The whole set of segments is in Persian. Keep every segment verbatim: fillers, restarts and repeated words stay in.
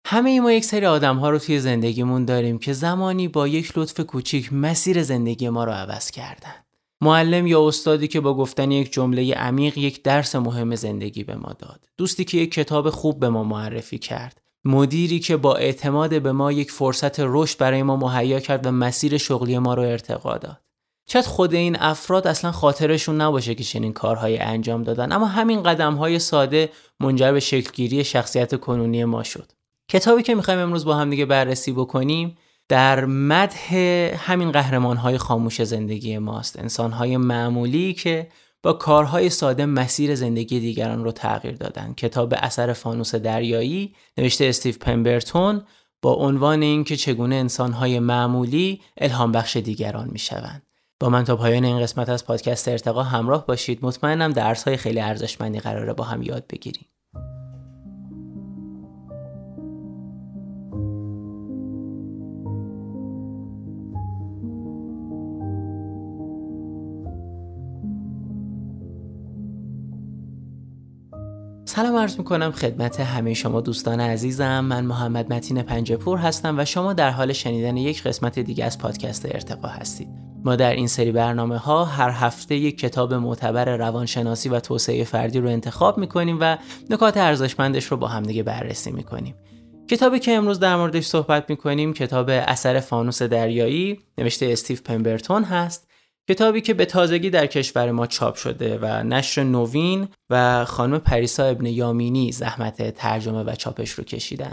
همه ما یک سری آدم‌ها رو توی زندگیمون داریم که زمانی با یک لطف کوچیک مسیر زندگی ما رو عوض کردن. معلم یا استادی که با گفتن یک جمله عمیق یک درس مهم زندگی به ما داد. دوستی که یک کتاب خوب به ما معرفی کرد. مدیری که با اعتماد به ما یک فرصت رشد برای ما مهیا کرد و مسیر شغلی ما رو ارتقا داد. شاید خود این افراد اصلا خاطرشون نباشه که چنین کارهایی انجام دادن، اما همین قدم‌های ساده منجر به شکلگیری شخصیت کنونی ما شد. کتابی که می‌خوایم امروز با هم دیگه بررسی بکنیم در مدح همین قهرمان‌های خاموش زندگی ماست، انسان‌های معمولی که با کارهای ساده مسیر زندگی دیگران رو تغییر دادن. کتاب اثر فانوس دریایی نوشته استیو پمبرتون با عنوان اینکه چگونه انسان‌های معمولی الهام بخش دیگران می‌شوند. با من تا پایان این قسمت از پادکست ارتقا همراه باشید. مطمئنم درس‌های خیلی ارزشمندی قراره با هم یاد بگیریم. سلام عرض میکنم خدمت همه شما دوستان عزیزم. من محمد متین پنجه‌پور هستم و شما در حال شنیدن یک قسمت دیگه از پادکست ارتقا هستید. ما در این سری برنامه ها هر هفته یک کتاب معتبر روانشناسی و توسعه فردی رو انتخاب میکنیم و نکات ارزشمندش رو با هم دیگه بررسی میکنیم. کتابی که امروز در موردش صحبت میکنیم کتاب اثر فانوس دریایی نوشته استیو پمبرتون هست. کتابی که به تازگی در کشور ما چاپ شده و نشر نوین و خانم پریسا ابن یامینی زحمت ترجمه و چاپش رو کشیدن.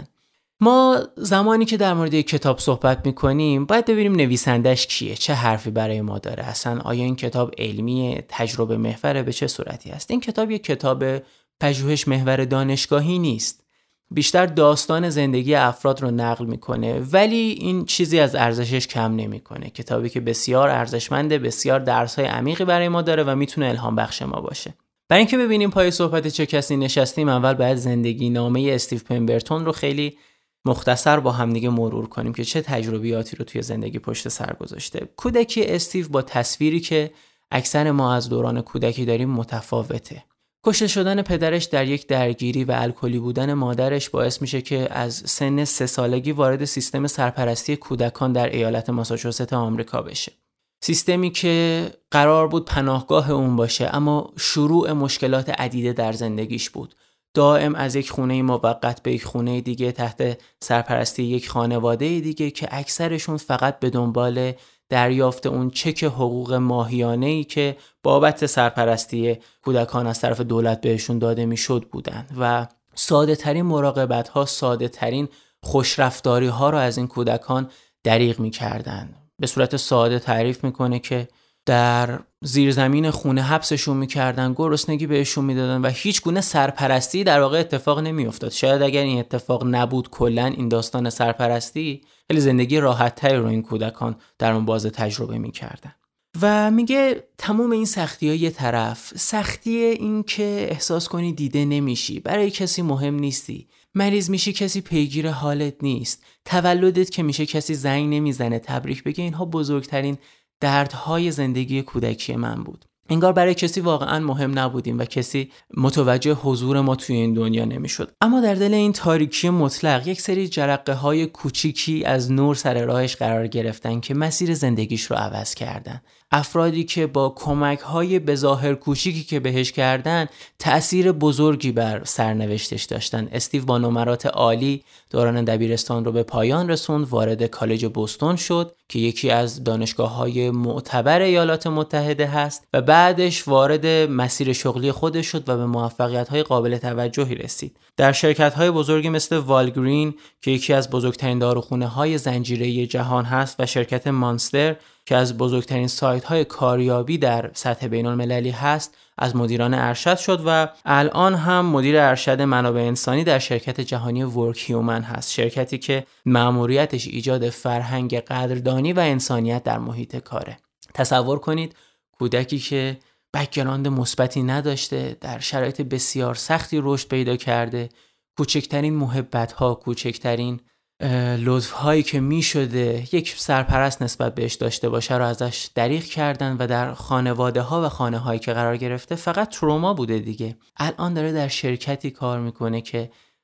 ما زمانی که در مورد یک کتاب صحبت میکنیم باید ببینیم نویسندش کیه، چه حرفی برای ما داره، اصلا آیا این کتاب علمی، تجربه محوره، به چه صورتی است. این کتاب یک کتاب پژوهش محور دانشگاهی نیست، بیشتر داستان زندگی افراد رو نقل میکنه، ولی این چیزی از ارزشش کم نمیکنه. کتابی که بسیار ارزشمنده، بسیار درس‌های عمیقی برای ما داره و میتونه الهام بخش ما باشه. برای اینکه ببینیم پای صحبت چه کسی نشستیم، اول باید زندگی نامه استیو پمبرتون رو خیلی مختصر با هم دیگه مرور کنیم که چه تجربیاتی رو توی زندگی پشت سر گذاشته. کودکی استیو با تصویری که اکثر ما از دوران کودکی داریم متفاوته. کشته شدن پدرش در یک درگیری و الکلی بودن مادرش باعث میشه که از سن سه سالگی وارد سیستم سرپرستی کودکان در ایالت ماساچوست آمریکا بشه. سیستمی که قرار بود پناهگاه اون باشه، اما شروع مشکلات عدیده در زندگیش بود. دائم از یک خونه موقت به یک خونه دیگه تحت سرپرستی یک خانواده دیگه که اکثرشون فقط به دنبال دریافت اون چک حقوق ماهیانه‌ای که بابت سرپرستی کودکان از طرف دولت بهشون داده میشد بودن و ساده ترین مراقبت ها، ساده ترین خوشرفتاری ها رو از این کودکان دریغ میکردن. به صورت ساده تعریف میکنه که در زیرزمین خونه حبسشون میکردن، گرسنگی بهشون میدادن و هیچ گونه سرپرستی در واقع اتفاق نمیافتاد. شاید اگر این اتفاق نبود کلن این داستان سرپرستی، خیلی زندگی راحت‌تری رو این کودکان در اون بازه تجربه میکردن. و میگه تمام این سختی ها یه طرف، سختی این که احساس کنی دیده نمیشی، برای کسی مهم نیستی، مریض میشی کسی پیگیر حالت نیست، تولدت که میشه کسی زنگ نمیزنه تبریک بگه، اینها بزرگترین دردهای زندگی کودکی من بود. انگار برای کسی واقعا مهم نبودیم و کسی متوجه حضور ما توی این دنیا نمیشد. اما در دل این تاریکی مطلق یک سری جرقه های کوچیکی از نور سر راهش قرار گرفتن که مسیر زندگیش رو عوض کردن. افرادی که با کمک های بظاهر کوچیکی که بهش کردن تأثیر بزرگی بر سرنوشتش داشتن. استیو با نمرات عالی دوران دبیرستان رو به پایان رسوند، وارد کالج بوستون شد که یکی از دانشگاه‌های معتبر ایالات متحده هست و بعدش وارد مسیر شغلی خودش شد و به موفقیت‌های قابل توجهی رسید. در شرکت‌های بزرگی مثل والگرین که یکی از بزرگترین داروخانه‌های زنجیره‌ای جهان هست و شرکت مانستر که از بزرگترین سایت‌های کاریابی در سطح بین‌المللی هست از مدیران ارشد شد و الان هم مدیر ارشد منابع انسانی در شرکت جهانی ورک هیومن هست، شرکتی که مأموریتش ایجاد فرهنگ قدردانی و انسانیت در محیط کاره. تصور کنید کودکی که بک‌گراند مثبتی نداشته، در شرایط بسیار سختی رشد پیدا کرده، کوچکترین محبت‌ها، کوچکترین لطف‌هایی که می‌شده یک سرپرست نسبت بهش داشته باشه رو ازش دریغ کردن و در خانواده‌ها و خانه‌هایی که قرار گرفته فقط تروما بوده دیگه. الان داره در شرکتی کار میکنه که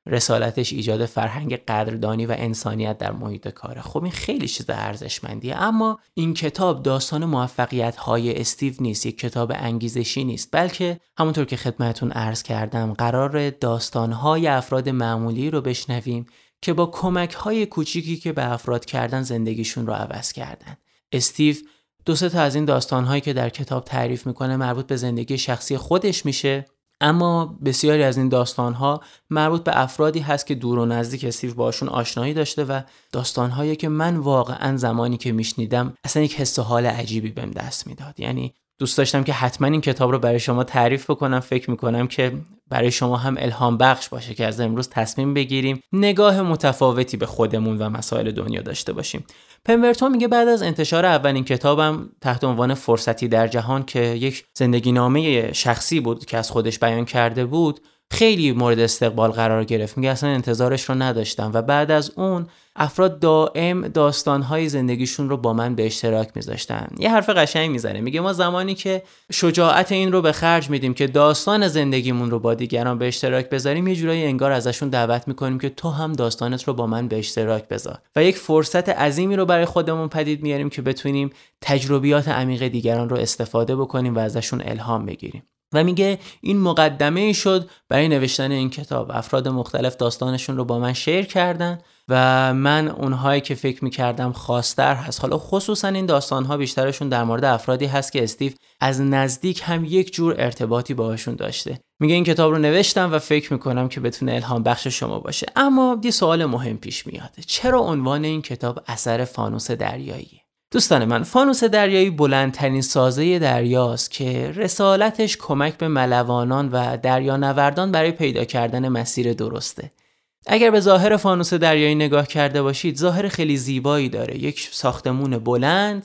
رسالتش ایجاد فرهنگ قدردانی و انسانیت در محیط کاره. خب این خیلی چیز ارزشمندیه، اما این کتاب داستان موفقیت‌های استیو نیست، یک کتاب انگیزشی نیست، بلکه همونطور که خدمتتون عرض کردم قرار داستان‌های افراد معمولی رو بشنویم که با کمک‌های کوچیکی که به افراد کردن زندگیشون رو عوض کردن. استیو دو سه تا از این داستان‌هایی که در کتاب تعریف میکنه مربوط به زندگی شخصی خودش میشه، اما بسیاری از این داستان‌ها مربوط به افرادی هست که دور و نزدیک استیو باشون آشنایی داشته و داستان‌هایی که من واقعاً زمانی که میشنیدم اصلا یک حس و حال عجیبی بهم دست میداد. یعنی دوست داشتم که حتما این کتاب رو برای شما تعریف بکنم. فکر میکنم که برای شما هم الهام بخش باشه که از امروز تصمیم بگیریم نگاه متفاوتی به خودمون و مسائل دنیا داشته باشیم. پمبرتون میگه بعد از انتشار اولین کتابم تحت عنوان فرصتی در جهان که یک زندگی نامه شخصی بود که از خودش بیان کرده بود، خیلی مورد استقبال قرار گرفت. میگه اصلا انتظارش رو نداشتم و بعد از اون افراد دائم داستان‌های زندگیشون رو با من به اشتراک میذاشتن. یه حرف قشنگ میزنه، میگه ما زمانی که شجاعت این رو به خرج میدیم که داستان زندگیمون رو با دیگران به اشتراک بذاریم، یه جورایی انگار ازشون دعوت میکنیم که تو هم داستانت رو با من به اشتراک بذار و یک فرصت عظیمی رو برای خودمون پدید میاریم که بتونیم تجربیات عمیق دیگران رو استفاده بکنیم و ازشون الهام بگیریم. و میگه این مقدمه ای شد برای نوشتن این کتاب. افراد مختلف داستانشون رو با من شیر کردن و من اونهایی که فکر میکردم خاص‌تر هست، حالا خصوصا این داستانها بیشترشون در مورد افرادی هست که استیو از نزدیک هم یک جور ارتباطی باهاشون داشته. میگه این کتاب رو نوشتم و فکر میکنم که بتونه الهام بخش شما باشه. اما یه سوال مهم پیش میاد، چرا عنوان این کتاب اثر فانوس دریایی؟ دوستان من، فانوس دریایی بلندترین سازه دریاست که رسالتش کمک به ملوانان و دریانوردان برای پیدا کردن مسیر درسته. اگر به ظاهر فانوس دریایی نگاه کرده باشید، ظاهر خیلی زیبایی داره. یک ساختمون بلند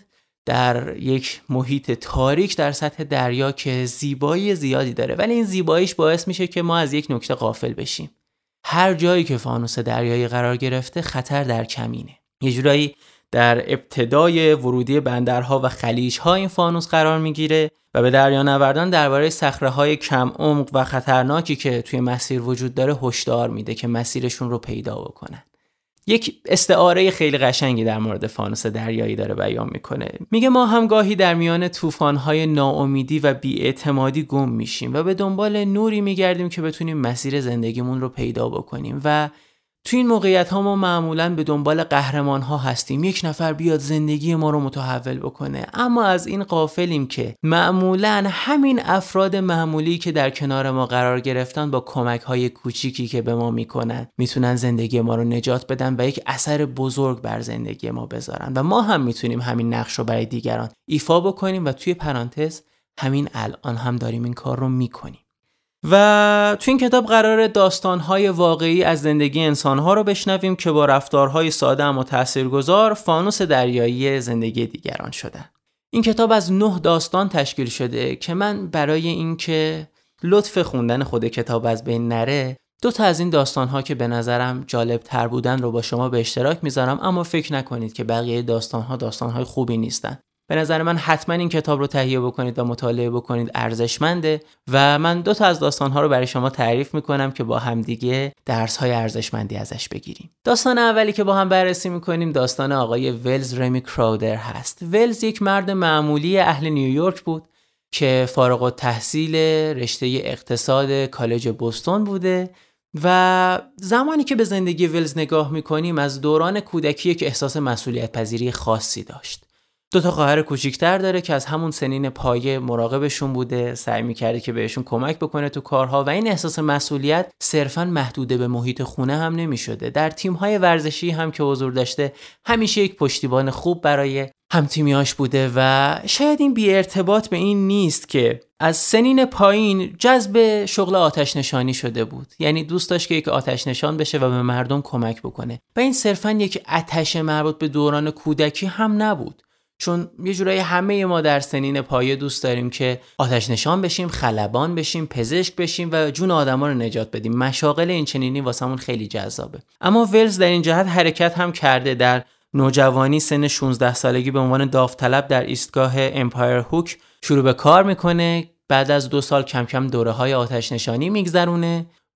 در یک محیط تاریک در سطح دریا که زیبایی زیادی داره، ولی این زیباییش باعث میشه که ما از یک نکته غافل بشیم. هر جایی که فانوس دریایی قرار گرفته خطر در کمینه. یه جورایی در ابتدای ورودی بندرها و خلیج‌ها این فانوس قرار میگیره و به دریانوردان درباره صخره‌های کم عمق و خطرناکی که توی مسیر وجود داره هشدار میده که مسیرشون رو پیدا بکنن. یک استعاره خیلی قشنگی در مورد فانوس دریایی داره بیان میکنه. میگه ما هم گاهی در میان طوفان‌های ناامیدی و بی‌اعتمادی گم میشیم و به دنبال نوری میگردیم که بتونیم مسیر زندگیمون رو پیدا بکنیم و تو این موقعیت ها ما معمولاً به دنبال قهرمان ها هستیم، یک نفر بیاد زندگی ما رو متحول بکنه. اما از این غافلیم که معمولاً همین افراد معمولی که در کنار ما قرار گرفتن با کمک های کوچیکی که به ما میکنن میتونن زندگی ما رو نجات بدن و یک اثر بزرگ بر زندگی ما بذارن و ما هم میتونیم همین نقش رو برای دیگران ایفا بکنیم و توی پرانتز همین الان هم داریم این کار رو میکنیم. و تو این کتاب قراره داستان‌های واقعی از زندگی انسان‌ها رو بشنویم که با رفتارهای ساده اما تاثیرگذار فانوس دریایی زندگی دیگران شدن. این کتاب از نه داستان تشکیل شده که من برای اینکه لطف خوندن خود کتاب از بین نره، دو تا از این داستان‌ها که به نظرم جالب تر بودن رو با شما به اشتراک میذارم، اما فکر نکنید که بقیه داستان‌ها داستان‌های خوبی نیستن. به نظر من حتما این کتاب رو تهیه بکنید و مطالعه بکنید، ارزشمنده و من دو تا از داستان‌ها رو برای شما تعریف میکنم که با همدیگه درس‌های ارزشمندی ازش بگیریم. داستان اولی که با هم بررسی میکنیم داستان آقای ولز رمی کراودر هست. ولز یک مرد معمولی اهل نیویورک بود که فارغ التحصیل رشته اقتصاد کالج بوستون بوده و زمانی که به زندگی ولز نگاه میکنیم از دوران کودکی که احساس مسئولیت پذیری خاصی داشت. دو تا خواهر کوچیک‌تر داره که از همون سنین پایه مراقبشون بوده، سعی می‌کرده که بهشون کمک بکنه تو کارها و این احساس مسئولیت صرفاً محدوده به محیط خونه هم نمی‌شده. در تیم‌های ورزشی هم که حضور داشته همیشه یک پشتیبان خوب برای همتیمیاش بوده و شاید این بی ارتباط به این نیست که از سنین پایین جذب شغل آتش نشانی شده بود. یعنی دوست داشت که یک آتش نشان بشه و به مردم کمک بکنه و این صرفاً یک آتش مربوط به دوران کودکی هم نبود، چون یه جورایی همه ما در سنین پایه دوست داریم که آتش نشان بشیم، خلبان بشیم، پزشک بشیم و جون آدما رو نجات بدیم. مشاغل این چنینی واسمون خیلی جذابه. اما ولز در این جهت حرکت هم کرده. در نوجوانی سن شانزده سالگی به عنوان داوطلب در ایستگاه امپایر هوک شروع به کار میکنه. بعد از دو سال کم کم دوره‌های آتش نشانی میگذرونه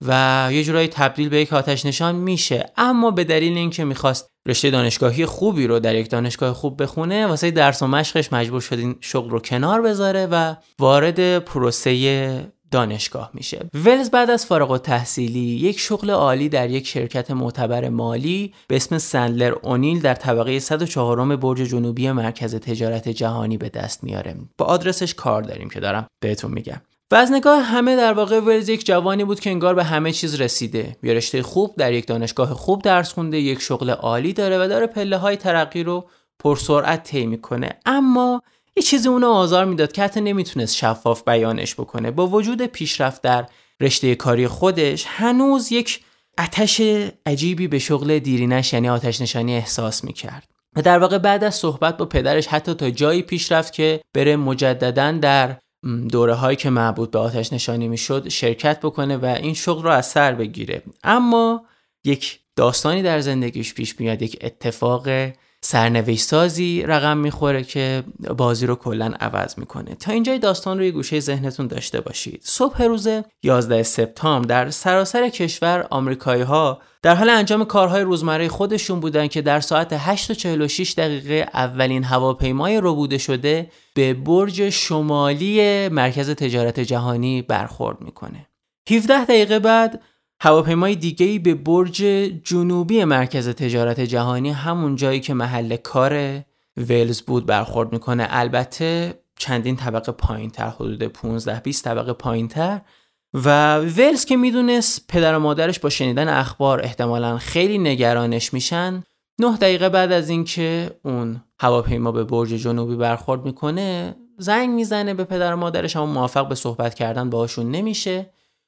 و یه جورایی تبدیل به یک آتش نشان میشه، اما به دلیل اینکه میخواست رشته دانشگاهی خوبی رو در یک دانشگاه خوب بخونه، واسه درس و مشقش مجبور شد این شغل رو کنار بذاره و وارد پروسه دانشگاه میشه. ولز بعد از فارغ التحصیلی یک شغل عالی در یک شرکت معتبر مالی به اسم سندلر اونیل در طبقه صد و چهار برج جنوبی مرکز تجارت جهانی به دست میاره. با آدرسش کار داریم که دارم بهتون میگم. و از نگاه همه در واقع ولز یک جوانی بود که انگار به همه چیز رسیده. یه رشته خوب در یک دانشگاه خوب درس خونده، یک شغل عالی داره و داره پله‌های ترقی رو پرسرعت طی میکنه. اما یه چیزی اونو آزار میداد که حتی نمیتونست شفاف بیانش بکنه. با وجود پیشرفت در رشته کاری خودش هنوز یک آتش عجیبی به شغل دیرینش یعنی آتش نشانی احساس میکرد. و در واقع بعد از صحبت با پدرش حتی تا جایی پیش رفت که بره مجدداً در دوره هایی که مربوط به آتش نشانی میشد شرکت بکنه و این شغل رو از سر بگیره. اما یک داستانی در زندگیش پیش میاد، یک اتفاق سرنوشت سازی رقم میخوره که بازی رو کلن عوض میکنه. تا اینجای داستان رو یه گوشه ذهنتون داشته باشید. صبح روز یازده سپتامبر در سراسر کشور آمریکایی ها در حال انجام کارهای روزمره خودشون بودن که در ساعت هشت و چهل و شش دقیقه اولین هواپیمای ربوده شده به برج شمالی مرکز تجارت جهانی برخورد میکنه. هفده دقیقه بعد هواپیمای دیگه‌ای به برج جنوبی مرکز تجارت جهانی، همون جایی که محل کار ولز بود، برخورد میکنه. البته چندین طبقه پایین‌تر، حدود پانزده بیست طبقه پایین‌تر. و ولز که میدونست پدر و مادرش با شنیدن اخبار احتمالاً خیلی نگرانش میشن، نه دقیقه بعد از اینکه اون هواپیما به برج جنوبی برخورد میکنه زنگ میزنه به پدر و مادرش، اما موفق به صحبت کردن باهاشون نمیشه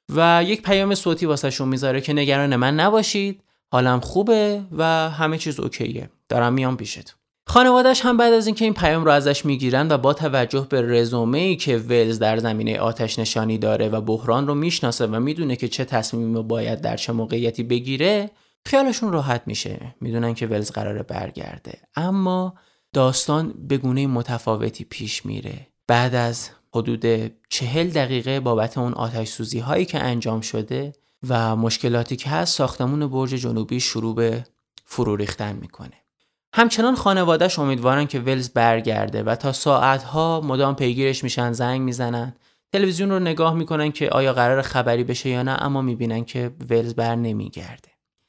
و یک پیام صوتی واسهشون میذاره که نگران من نباشید، حالم خوبه و همه چیز اوکیه، دارم میام پیشت. خانواده‌اش هم بعد از اینکه این پیام رو ازش میگیرن و با توجه به رزومه‌ای که ولز در زمینه آتش نشانی داره و بحران رو میشناسه و میدونه که چه تصمیمی باید در چه موقعیتی بگیره، خیالشون راحت میشه. میدونن که ولز قراره برگرده. اما داستان به گونه متفاوتی پیش میره. بعد از حدود چهل دقیقه بابت اون آتش سوزی هایی که انجام شده و مشکلاتی که هست، ساختمون برج جنوبی شروع به فرو ریختن میکنه. همچنان خانواده‌اش امیدوارن که ولز برگرده و تا ساعتها مدام پیگیرش میشن، زنگ میزنن، تلویزیون رو نگاه میکنن که آیا قرار خبری بشه یا نه، اما میبینن که ولز بر نمیگرده.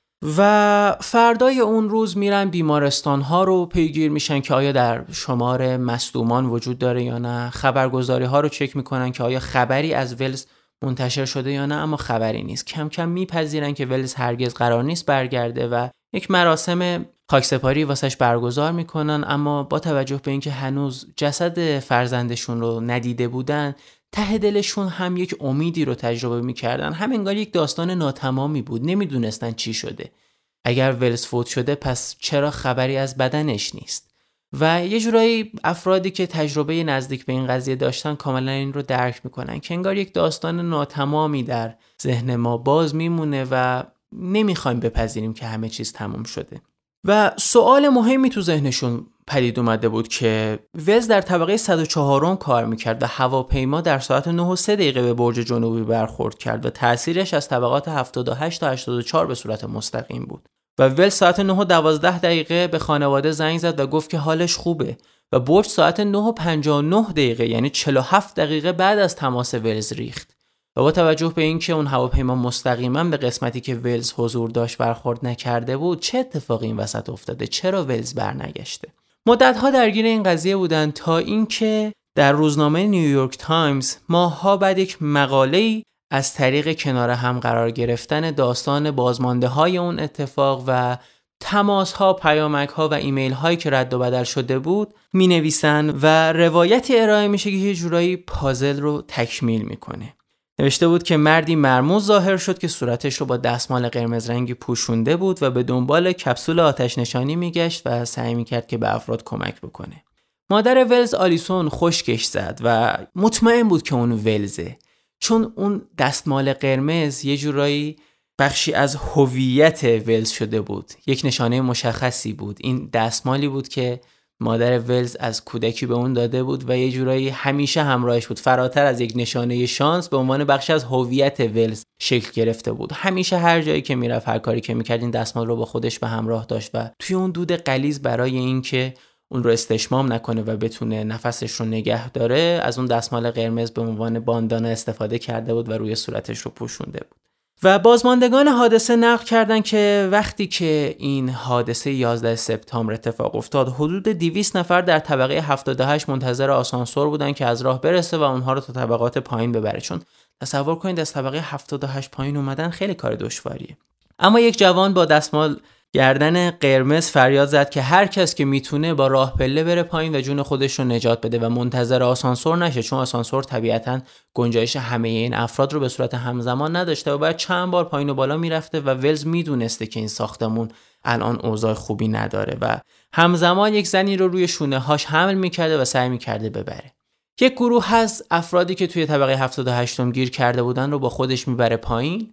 و فردای اون روز میرن بیمارستان ها رو پیگیر میشن که آیا در شمار مصدومان وجود داره یا نه. خبرگزاری ها رو چک میکنن که آیا خبری از ولز منتشر شده یا نه، اما خبری نیست. کم کم میپذیرن که ولز هرگز قرار نیست برگرده و یک مراسم خاکسپاری واسش برگزار میکنن. اما با توجه به اینکه هنوز جسد فرزندشون رو ندیده بودن، ته دلشون هم یک امیدی رو تجربه میکردن. هم انگار یک داستان ناتمامی بود، نمیدونستن چی شده. اگر ولز فوت شده پس چرا خبری از بدنش نیست؟ و یه جورایی افرادی که تجربه نزدیک به این قضیه داشتن کاملا این رو درک میکنن که انگار یک داستان ناتمامی در ذهن ما باز میمونه و نمیخوایم بپذیریم که همه چیز تموم شده. و سوال مهمی تو ذهنشون پدید اومده بود که ولز در طبقه صد و چهار کار میکرد و هواپیما در ساعت نه و سه دقیقه به برج جنوبی برخورد کرد و تأثیرش از طبقات هفتاد و هشت تا هشتاد و چهار به صورت مستقیم بود. و ولز ساعت نه و دوازده دقیقه به خانواده زنگ زد و گفت که حالش خوبه و برج ساعت نه و پنجاه و نه دقیقه یعنی چهل و هفت دقیقه بعد از تماس ولز ریخت. و با توجه به اینکه اون هواپیما مستقیما به قسمتی که ولز حضور داشت برخورد نکرده بود، چه اتفاقی این وسط افتاده؟ چرا ولز برنگشته؟ مدت‌ها درگیر این قضیه بودن تا اینکه در روزنامه نیویورک تایمز ماه‌ها بعد یک مقاله‌ای از طریق کنار هم قرار گرفتن داستان بازمانده‌های اون اتفاق و تماس‌ها، پیامک‌ها و ایمیل‌هایی که رد و بدل شده بود می‌نویسن و روایتی ارائه میشه که یه جورایی پازل رو تکمیل میکنه. نوشته بود که مردی مرموز ظاهر شد که صورتش رو با دستمال قرمز رنگی پوشونده بود و به دنبال کپسول آتش نشانی میگشت و سعی میکرد که به افراد کمک بکنه. مادر ولز آلیسون خشکش زد و مطمئن بود که اون ولزه، چون اون دستمال قرمز یه جورایی بخشی از هویت ولز شده بود، یک نشانه مشخصی بود. این دستمالی بود که مادر ولز از کودکی به اون داده بود و یه جورایی همیشه همراهش بود. فراتر از یک نشانه شانس به عنوان بخش از هویت ولز شکل گرفته بود. همیشه هر جایی که میرفت، هر کاری که میکرد، این دستمال رو با خودش به همراه داشت و توی اون دود غلیظ برای اینکه اون رو استشمام نکنه و بتونه نفسش رو نگه داره، از اون دستمال قرمز به عنوان باندانا استفاده کرده بود و روی صورتش رو پوشونده بود. و بازماندگان حادثه نقل کردن که وقتی که این حادثه یازده سپتامبر اتفاق افتاد، حدود دویست نفر در طبقه هفتاد و هشت منتظر آسانسور بودن که از راه برسه و اونها رو تا طبقات پایین ببره. چون تصور کنید از طبقه هفتاد و هشت پایین اومدن خیلی کار دشواریه. اما یک جوان با دستمال گردن قرمز فریاد زد که هر کس که میتونه با راه پله بره پایین و جون خودش رو نجات بده و منتظر آسانسور نشه، چون آسانسور طبیعتاً گنجایش همه این افراد رو به صورت همزمان نداشته و باید چند بار پایین و بالا میرفته و ولز میدونسته که این ساختمون الان اوضاع خوبی نداره و همزمان یک زنی رو روی شونه هاش حمل میکرده و سعی میکرده ببره. یک گروه از افرادی که توی طبقه هفتاد و هشت م گیر کرده بودن رو با خودش میبره پایین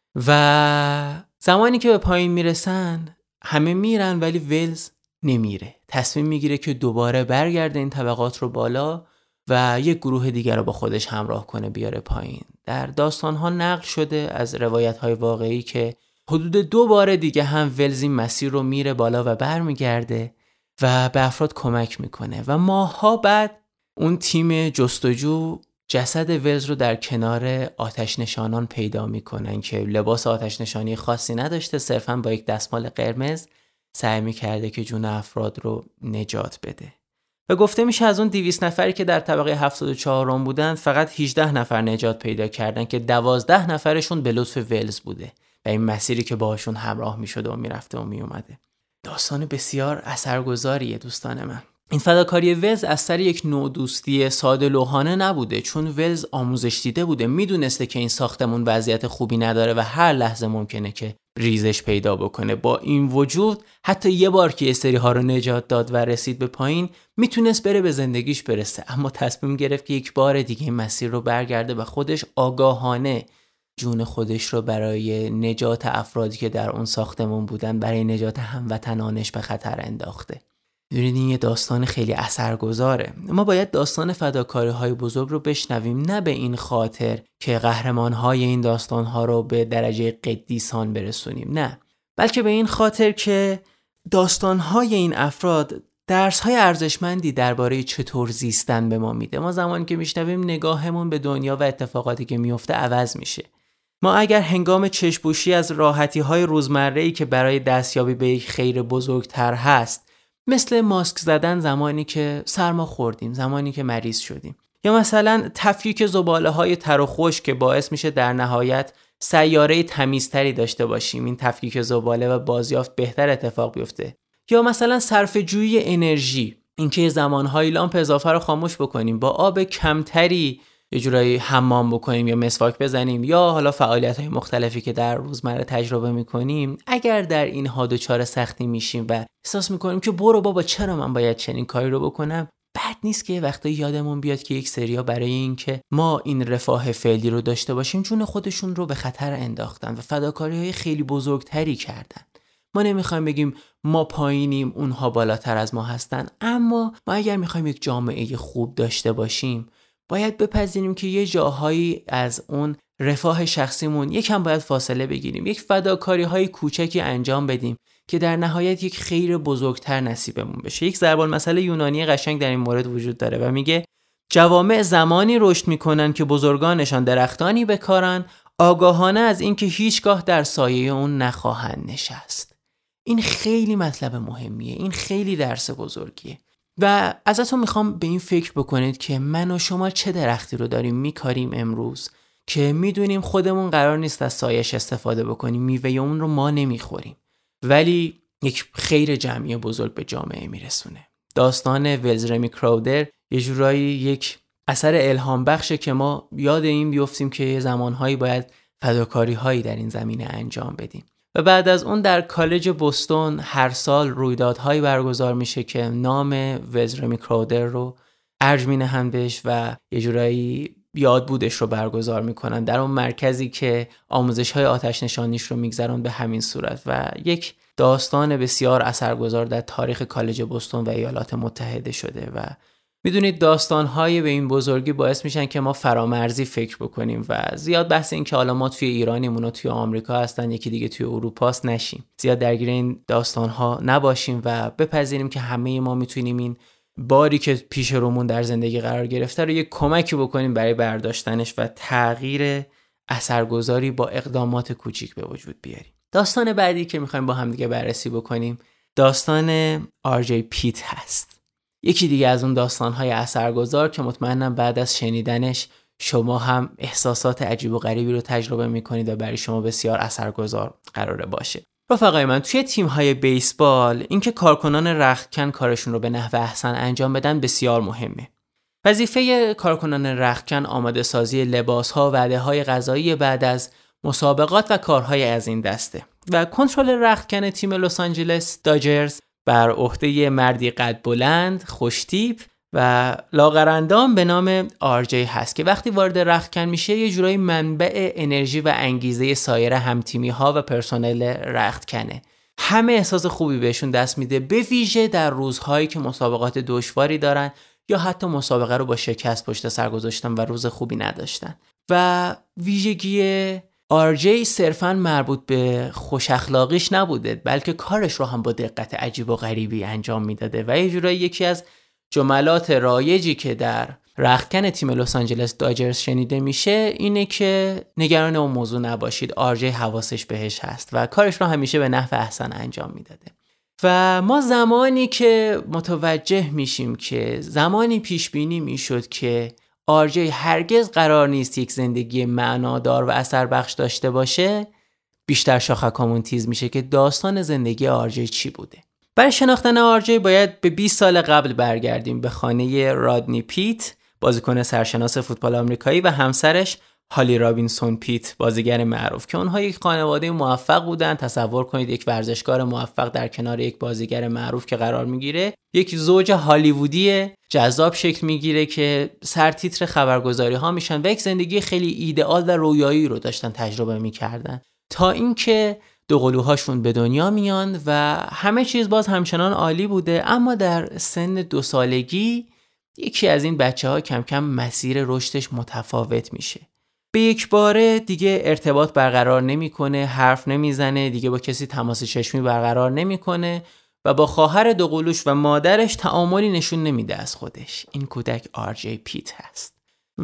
و زمانی که به پایین میرسن همه میرن ولی ولز نمیره. تصمیم میگیره که دوباره برگرده این طبقات رو بالا و یک گروه دیگر رو با خودش همراه کنه بیاره پایین. در داستان‌ها نقل شده از روایت‌های واقعی که حدود دو بار دیگه هم ولز این مسیر رو میره بالا و برمیگرده و به افراد کمک میکنه و ماه‌ها بعد اون تیم جستجو جسد ولز رو در کنار آتش نشانان پیدا میکنن که لباس آتش نشانی خاصی نداشته، صرفاً با یک دستمال قرمز سعی میکرده که جون افراد رو نجات بده. و گفته میشه از اون دویست نفری که در طبقه هفتاد و چهار م بودن فقط هجده نفر نجات پیدا کردن که دوازده نفرشون به لطف ولز بوده و این مسیری که باهاشون همراه میشده و میرفته و میومده. داستان بسیار اثرگذاریه دوستان من. این فداکاری ولز از سر یک نوع دوستی ساده لوحانه نبوده، چون ولز آموزش دیده بوده، میدونسته که این ساختمون وضعیت خوبی نداره و هر لحظه ممکنه که ریزش پیدا بکنه. با این وجود حتی یه بار که یه سری ها رو نجات داد و رسید به پایین، میتونست بره به زندگیش برسه، اما تصمیم گرفت که یک بار دیگه این مسیر رو برگرده و خودش آگاهانه جون خودش رو برای نجات افرادی که در اون ساختمون بودن، برای نجات هموطنانش به خطر انداخته. میدونید این یه داستان خیلی اثرگذاره. ما باید داستان فداکاری‌های بزرگ رو بشنویم، نه به این خاطر که قهرمان‌های این داستان‌ها رو به درجه قدیسان برسونیم، نه، بلکه به این خاطر که داستان‌های این افراد درس‌های ارزشمندی درباره چطور زیستن به ما میده. ما زمانی که میشنویم نگاهمون به دنیا و اتفاقاتی که میفته عوض میشه. ما اگر هنگام چشم‌پوشی از راحتی‌های روزمره‌ای که برای دستیابی به یک خیر بزرگتر هست، مثل ماسک زدن زمانی که سرما خوردیم، زمانی که مریض شدیم، یا مثلا تفکیک زباله‌های تر و خشک که باعث میشه در نهایت سیاره تمیزتری داشته باشیم، این تفکیک زباله و بازیافت بهتر اتفاق بیفته، یا مثلا صرفه‌جویی انرژی، اینکه زمانهای لامپ اضافه رو خاموش بکنیم، با آب کمتری یه جورایی حمام بکنیم یا مسواک بزنیم، یا حالا فعالیت‌های مختلفی که در روزمره تجربه می‌کنیم. اگر در اینها دچار سختی میشیم و احساس می‌کنیم که برو بابا چرا من باید چنین کاری رو بکنم، بد نیست که وقتی یادمون بیاد که یک سریا برای اینکه ما این رفاه فعلی رو داشته باشیم جون خودشون رو به خطر انداختن و فداکاری‌های خیلی بزرگتری کردن. ما نمیخوایم بگیم ما پایینیم اونها بالاتر از ما هستن، اما ما اگر میخوایم یک جامعه خوب داشته باشیم باید بپذیریم که یه جاهایی از اون رفاه شخصیمون یکم باید فاصله بگیریم، یک فداکاری‌های کوچکی انجام بدیم که در نهایت یک خیر بزرگتر نصیبمون بشه. یک ضرب المثل یونانی قشنگ در این مورد وجود داره و میگه جوامع زمانی رشد میکنن که بزرگانشان درختانی بکارن، آگاهانه از اینکه هیچگاه در سایه اون نخواهند نشست. این خیلی مطلب مهمیه، این خیلی درس بزرگیه و ازتون میخوام به این فکر بکنید که من و شما چه درختی رو داریم میکاریم امروز که میدونیم خودمون قرار نیست از سایش استفاده بکنیم، میوه اون رو ما نمیخوریم، ولی یک خیر جمعی بزرگ به جامعه میرسونه. داستان ولز رمی کراودر یه جورایی یک اثر الهام بخشه که ما یاد این بیفتیم که یه زمانهایی باید فداکاری هایی در این زمینه انجام بدیم. و بعد از اون در کالج بوستون هر سال رویدادهایی برگزار میشه که نام ولز رمی کراودر رو ارج مینهن بهش و یه جورایی یادبودش رو برگزار میکنن در اون مرکزی که آموزش‌های آتش نشانیش رو میگذرن به همین صورت. و یک داستان بسیار اثرگذار در تاریخ کالج بوستون و ایالات متحده شده و میدونید داستان‌های به این بزرگی باعث میشن که ما فرامرزی فکر بکنیم و زیاد بحث این که حالا ما توی ایرانیم، توی آمریکا هستن، یکی دیگه توی اروپاست نشیم. زیاد درگیر این داستان‌ها نباشیم و بپذیریم که همه ما میتونیم این باری که پیش رومون در زندگی قرار گرفته رو یک کمکی بکنیم برای برداشتنش و تغییر اثرگذاری با اقدامات کوچیک به وجود بیاریم. داستان بعدی که میخوایم با هم دیگه بررسی بکنیم داستان آر جی پیت هست. یکی دیگه از اون داستان‌های اثرگذار که مطمئنم بعد از شنیدنش شما هم احساسات عجیب و غریبی رو تجربه می‌کنید و برای شما بسیار اثرگذار قراره باشه. رفقای من، توی تیم‌های بیسبال اینکه کارکنان رختکن کارشون رو به نحو احسن انجام بدن بسیار مهمه. وظیفه کارکنان رختکن آماده سازی لباس‌ها و وعده‌های غذایی بعد از مسابقات و کارهای از این دسته و کنترل رختکن تیم لس آنجلس داجرز بر عهده مردی قد بلند، خوشتیپ و لاغرندام به نام آر جی هست که وقتی وارد رختکن میشه یه جورایی منبع انرژی و انگیزه سایر همتیمی‌ها و پرسنل رختکنه. همه احساس خوبی بهشون دست میده، به ویژه در روزهایی که مسابقات دشواری دارن یا حتی مسابقه رو با شکست پشت سر گذاشتن و روز خوبی نداشتن. و ویژگی آر جی صرفاً مربوط به خوش اخلاقیش نبوده، بلکه کارش رو هم با دقت عجیب و غریبی انجام میداده و یه جورایی یکی از جملات رایجی که در رختکن تیم لس آنجلس داجرز شنیده میشه اینه که نگران اون موضوع نباشید، آر جی حواسش بهش هست و کارش رو همیشه به نحو احسن انجام میداده. و ما زمانی که متوجه میشیم که زمانی پیش بینی میشد که آر جی هرگز قرار نیست یک زندگی معنادار و اثر بخش داشته باشه، بیشتر شاخکامون تیز میشه که داستان زندگی آر جی چی بوده. برای شناختن آر جی باید به بیست سال قبل برگردیم، به خانه رادنی پیت، بازیکن سرشناس فوتبال آمریکایی و همسرش هالی رابینسون پیت، بازیگر معروف که اونها یک خانواده موفق بودن. تصور کنید یک ورزشکار موفق در کنار یک بازیگر معروف که قرار میگیره، یک زوج هالیوودی جذاب شکل میگیره که سرتیتر خبرگزاری ها میشن و یک زندگی خیلی ایدئال و رویایی رو داشتن تجربه میکردن تا اینکه دوقلوهاشون به دنیا میان و همه چیز باز همچنان عالی بوده. اما در سن دو سالگی یکی از این بچه ها کم کم مسیر رشدش متفاوت میشه. به یک باره دیگه ارتباط برقرار نمیکنه، حرف نمیزنه، دیگه با کسی تماس چشمی برقرار نمیکنه و با خواهر دوقلوش و مادرش تعاملی نشون نمیده از خودش. این کودک آر جی پیت هست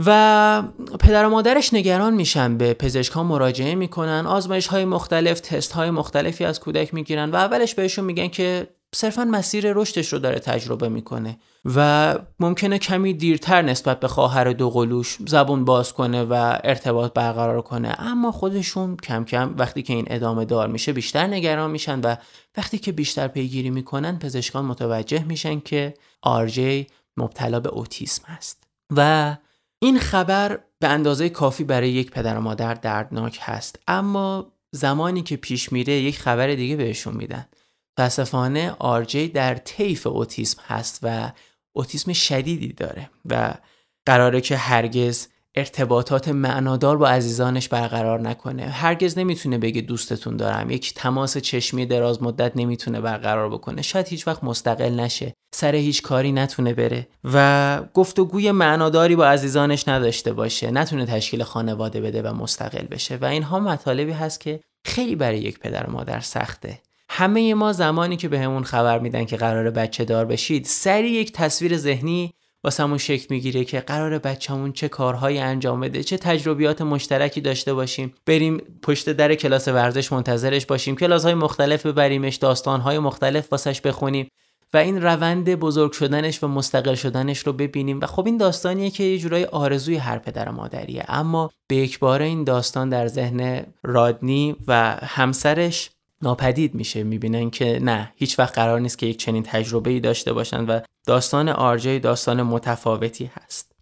و پدر و مادرش نگران میشن، به پزشکان مراجعه میکنن، آزمایش‌های مختلف، تست‌های مختلفی از کودک میگیرن و اولش بهشون میگن که صرفاً مسیر رشدش رو داره تجربه میکنه و ممکنه کمی دیرتر نسبت به خواهر دوقلوش زبون باز کنه و ارتباط برقرار کنه. اما خودشون کم کم وقتی که این ادامه دار میشه بیشتر نگران میشن و وقتی که بیشتر پیگیری میکنن پزشکان متوجه میشن که آر جی مبتلا به اوتیسم است و این خبر به اندازه کافی برای یک پدر و مادر دردناک هست. اما زمانی که پیش میره یک خبر دیگه بهشون میدن. متاسفانه آر جی در طیف اوتیسم هست و اوتیسم شدیدی داره و قراره که هرگز ارتباطات معنادار با عزیزانش برقرار نکنه. هرگز نمیتونه بگه دوستتون دارم، یک تماس چشمی دراز مدت نمیتونه برقرار بکنه، شاید هیچ وقت مستقل نشه، سر هیچ کاری نتونه بره و گفتگوی معناداری با عزیزانش نداشته باشه، نتونه تشکیل خانواده بده و مستقل بشه و اینها مطالبی هست که خیلی برای یک پدر و مادر سخته. همه ما زمانی که بهمون خبر میدن که قراره بچه دار بشید سریع یک تصویر ذهنی واسمون شکل میگیره که قراره بچه‌مون چه کارهایی انجام بده، چه تجربیات مشترکی داشته باشیم، بریم پشت در کلاس ورزش منتظرش باشیم، کلاس‌های مختلف ببریمش، داستان‌های مختلف واسش بخونیم و این روند بزرگ شدنش و مستقل شدنش رو ببینیم. و خب این داستانیه که یه جورای آرزوی هر پدر و مادریه، اما به یک باره این داستان در ذهن رادنی و همسرش ناپدید میشه. میبینن که نه، هیچ وقت قرار نیست که یک چنین تجربه‌ای داشته باشن و داستان آر جی داستان متفاوتی هست.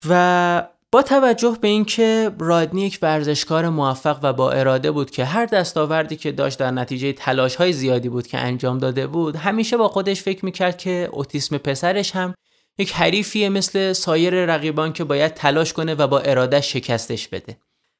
و با توجه به اینکه رادنی یک ورزشکار موفق و با اراده بود که هر دستاوردی که داشت در نتیجه تلاش‌های زیادی بود که انجام داده بود، همیشه با خودش فکر میکرد که اوتیسم پسرش هم یک حریفیه مثل سایر رقیبان که باید تلاش کنه و با اراده شکستش بده.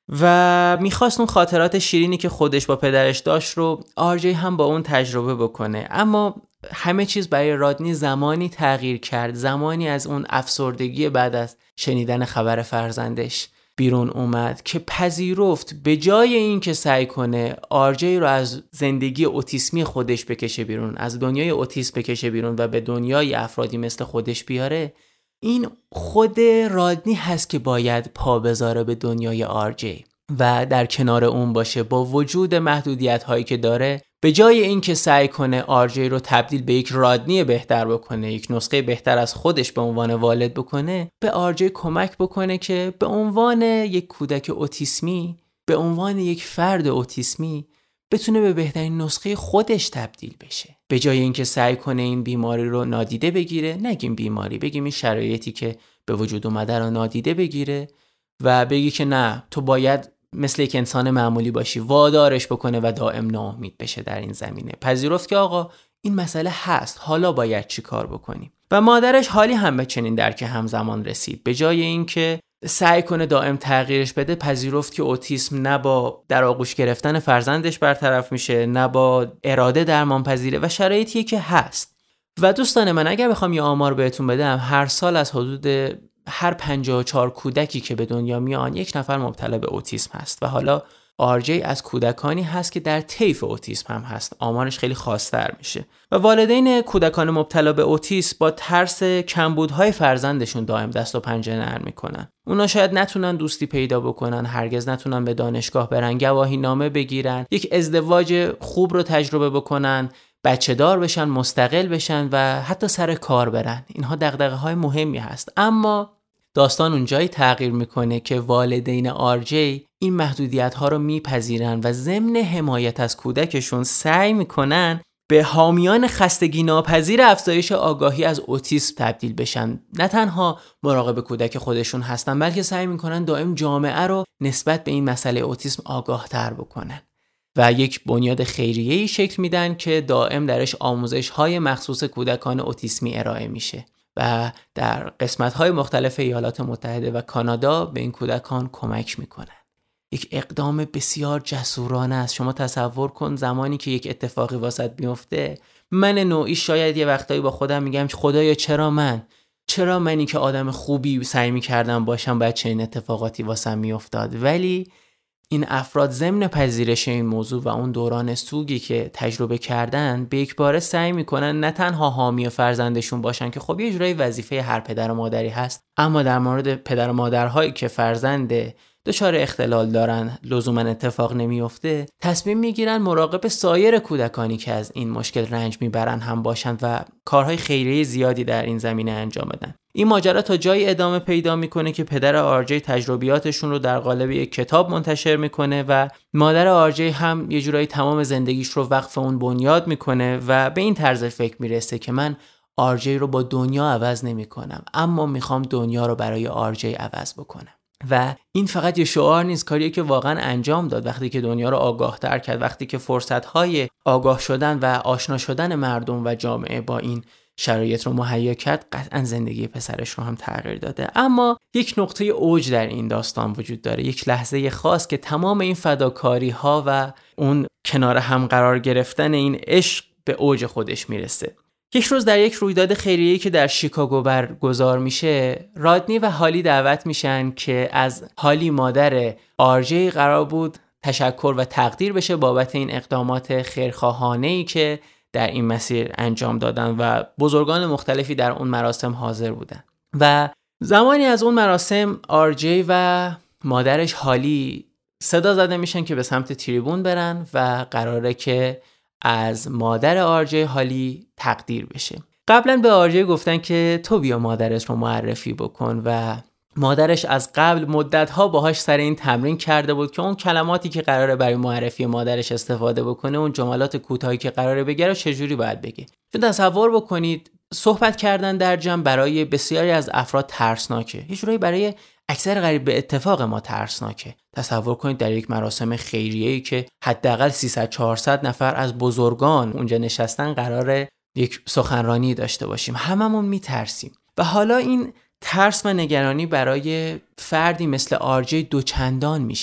و میخواست اون خاطرات شیرینی که خودش با پدرش داشت رو آرجی هم با اون تجربه بکنه. اما همه چیز برای رادنی زمانی تغییر کرد، زمانی از اون افسردگی بعد از شنیدن خبر فرزندش بیرون اومد که پذیرفت به جای این که سعی کنه آرجی رو از زندگی اوتیسمی خودش بکشه بیرون، از دنیای اوتیسم بکشه بیرون و به دنیای افرادی مثل خودش بیاره، این خود رادنی هست که باید پا بذاره به دنیای آرجی و در کنار اون باشه. با وجود محدودیت هایی که داره، به جای این که سعی کنه آرجی رو تبدیل به یک رادنی بهتر بکنه، یک نسخه بهتر از خودش به عنوان والد بکنه، به آرجی کمک بکنه که به عنوان یک کودک اوتیسمی، به عنوان یک فرد اوتیسمی بتونه به بهترین نسخه خودش تبدیل بشه. به جای اینکه سعی کنه این بیماری رو نادیده بگیره، نگیم بیماری، بگیم این شرایطی که به وجود اومده رو نادیده بگیره و بگی که نه، تو باید مثل یک انسان معمولی باشی، وادارش بکنه و دائم ناامید بشه در این زمینه. پذیرفت که آقا این مسئله هست، حالا باید چی کار بکنیم. و مادرش حالی هم به چنین درک همزمان رسید. به جای اینکه سعی کنه دائم تغییرش بده، پذیرفت که اوتیسم نه با در آغوش گرفتن فرزندش برطرف میشه، نه با اراده درمان پذیره و شرایطیه که هست. و دوستان من، اگر بخوام یه آمار بهتون بدم، هر سال از حدود هر پنجاه و چهار کودکی که به دنیا میان یک نفر مبتلا به اوتیسم هست و حالا آرجی از کودکانی هست که در طیف اوتیسم هم هست. آمارش خیلی خاص‌تر میشه و والدین کودکان مبتلا به اوتیسم با ترس کمبودهای فرزندشون دائم دست و پنجه نرم میکنن. اونا شاید نتونن دوستی پیدا بکنن، هرگز نتونن به دانشگاه برن، گواهی نامه بگیرن، یک ازدواج خوب رو تجربه بکنن، بچه دار بشن، مستقل بشن و حتی سر کار برن. اینها دغدغه‌های مهمی هست. اما داستان اونجایی تغییر میکنه که والدین آرجی این محدودیت ها رو میپذیرن و ضمن حمایت از کودکشون سعی میکنن به حامیان خستگی ناپذیر افزایش آگاهی از اوتیسم تبدیل بشن. نه تنها مراقب کودک خودشون هستن، بلکه سعی میکنن دائم جامعه رو نسبت به این مسئله اوتیسم آگاه تر بکنن و یک بنیاد خیریه‌ای شکل میدن که دائم درش آموزش‌های مخصوص کودکان اوتیسمی ارائه میشه و در قسمت‌های مختلف ایالات متحده و کانادا به این کودکان کمک میکنن. یک اقدام بسیار جسورانه است. شما تصور کن زمانی که یک اتفاقی واسط بیفته، من نوعی شاید یه وقتایی با خودم میگم که خدایا چرا من؟ چرا منی که آدم خوبی سعی میکردم باشم باید چنین اتفاقاتی واسم میافتاد؟ ولی این افراد ضمن پذیرش این موضوع و اون دوران سوگی که تجربه کردن، به یک باره سعی میکنن نه تنها حامی فرزندشون باشن که خب یه جورایی وظیفه هر پدر و مادری هست، اما در مورد پدر و مادرهایی که فرزند دچار اختلال دارن لزوما اتفاق نمیفته، تصمیم میگیرن مراقب سایر کودکانی که از این مشکل رنج میبرن هم باشن و کارهای خیریه زیادی در این زمینه انجام بدن. این ماجرا تا جایی ادامه پیدا میکنه که پدر آرجی تجربیاتشون رو در قالب یک کتاب منتشر میکنه و مادر آرجی هم یه جورایی تمام زندگیش رو وقف اون بنیاد میکنه و به این طرز فکر میرسه که من آرجی رو با دنیا عوض نمیکنم، اما میخوام دنیا رو برای آرجی عوض بکنم. و این فقط یه شعار نیست، کاریه که واقعا انجام داد. وقتی که دنیا رو آگاه تر کرد، وقتی که فرصت‌های آگاه شدن و آشنا شدن مردم و جامعه با این شرایط رو مهیا کرد، قطعا زندگی پسرش رو هم تغییر داده. اما یک نقطه اوج در این داستان وجود داره، یک لحظه خاص که تمام این فداکاری ها و اون کنار هم قرار گرفتن این عشق به اوج خودش میرسه. یک روز در یک رویداد خیریه‌ای که در شیکاگو برگزار میشه، رادنی و هالی دعوت میشن که از هالی مادر آرجی قرار بود تشکر و تقدیر بشه بابت این اقدامات خیرخواهانه‌ای که در این مسیر انجام دادن و بزرگان مختلفی در اون مراسم حاضر بودن. و زمانی از اون مراسم آرجی و مادرش هالی صدا زده میشن که به سمت تریبون برن و قراره که از مادر آرجی هالی تقدیر بشه. قبلا به آرجی گفتن که تو بیا مادرت رو معرفی بکن و مادرش از قبل مدت‌ها باهاش سر این تمرین کرده بود که اون کلماتی که قراره برای معرفی مادرش استفاده بکنه، اون جملات کوتاهی که قراره بگه رو چجوری باید بگه. چون تصور بکنید صحبت کردن در جمع برای بسیاری از افراد ترسناکه، یه جورایی برای اکثر قریب به اتفاق ما ترسناکه. تصور کنید در یک مراسم خیریه‌ای که حداقل سیصد چهارصد نفر از بزرگان اونجا نشستن قراره یک سخنرانی داشته باشیم، هممون میترسیم. و حالا این ترس و نگرانی برای فردی مثل آرجی دوچندان میشه.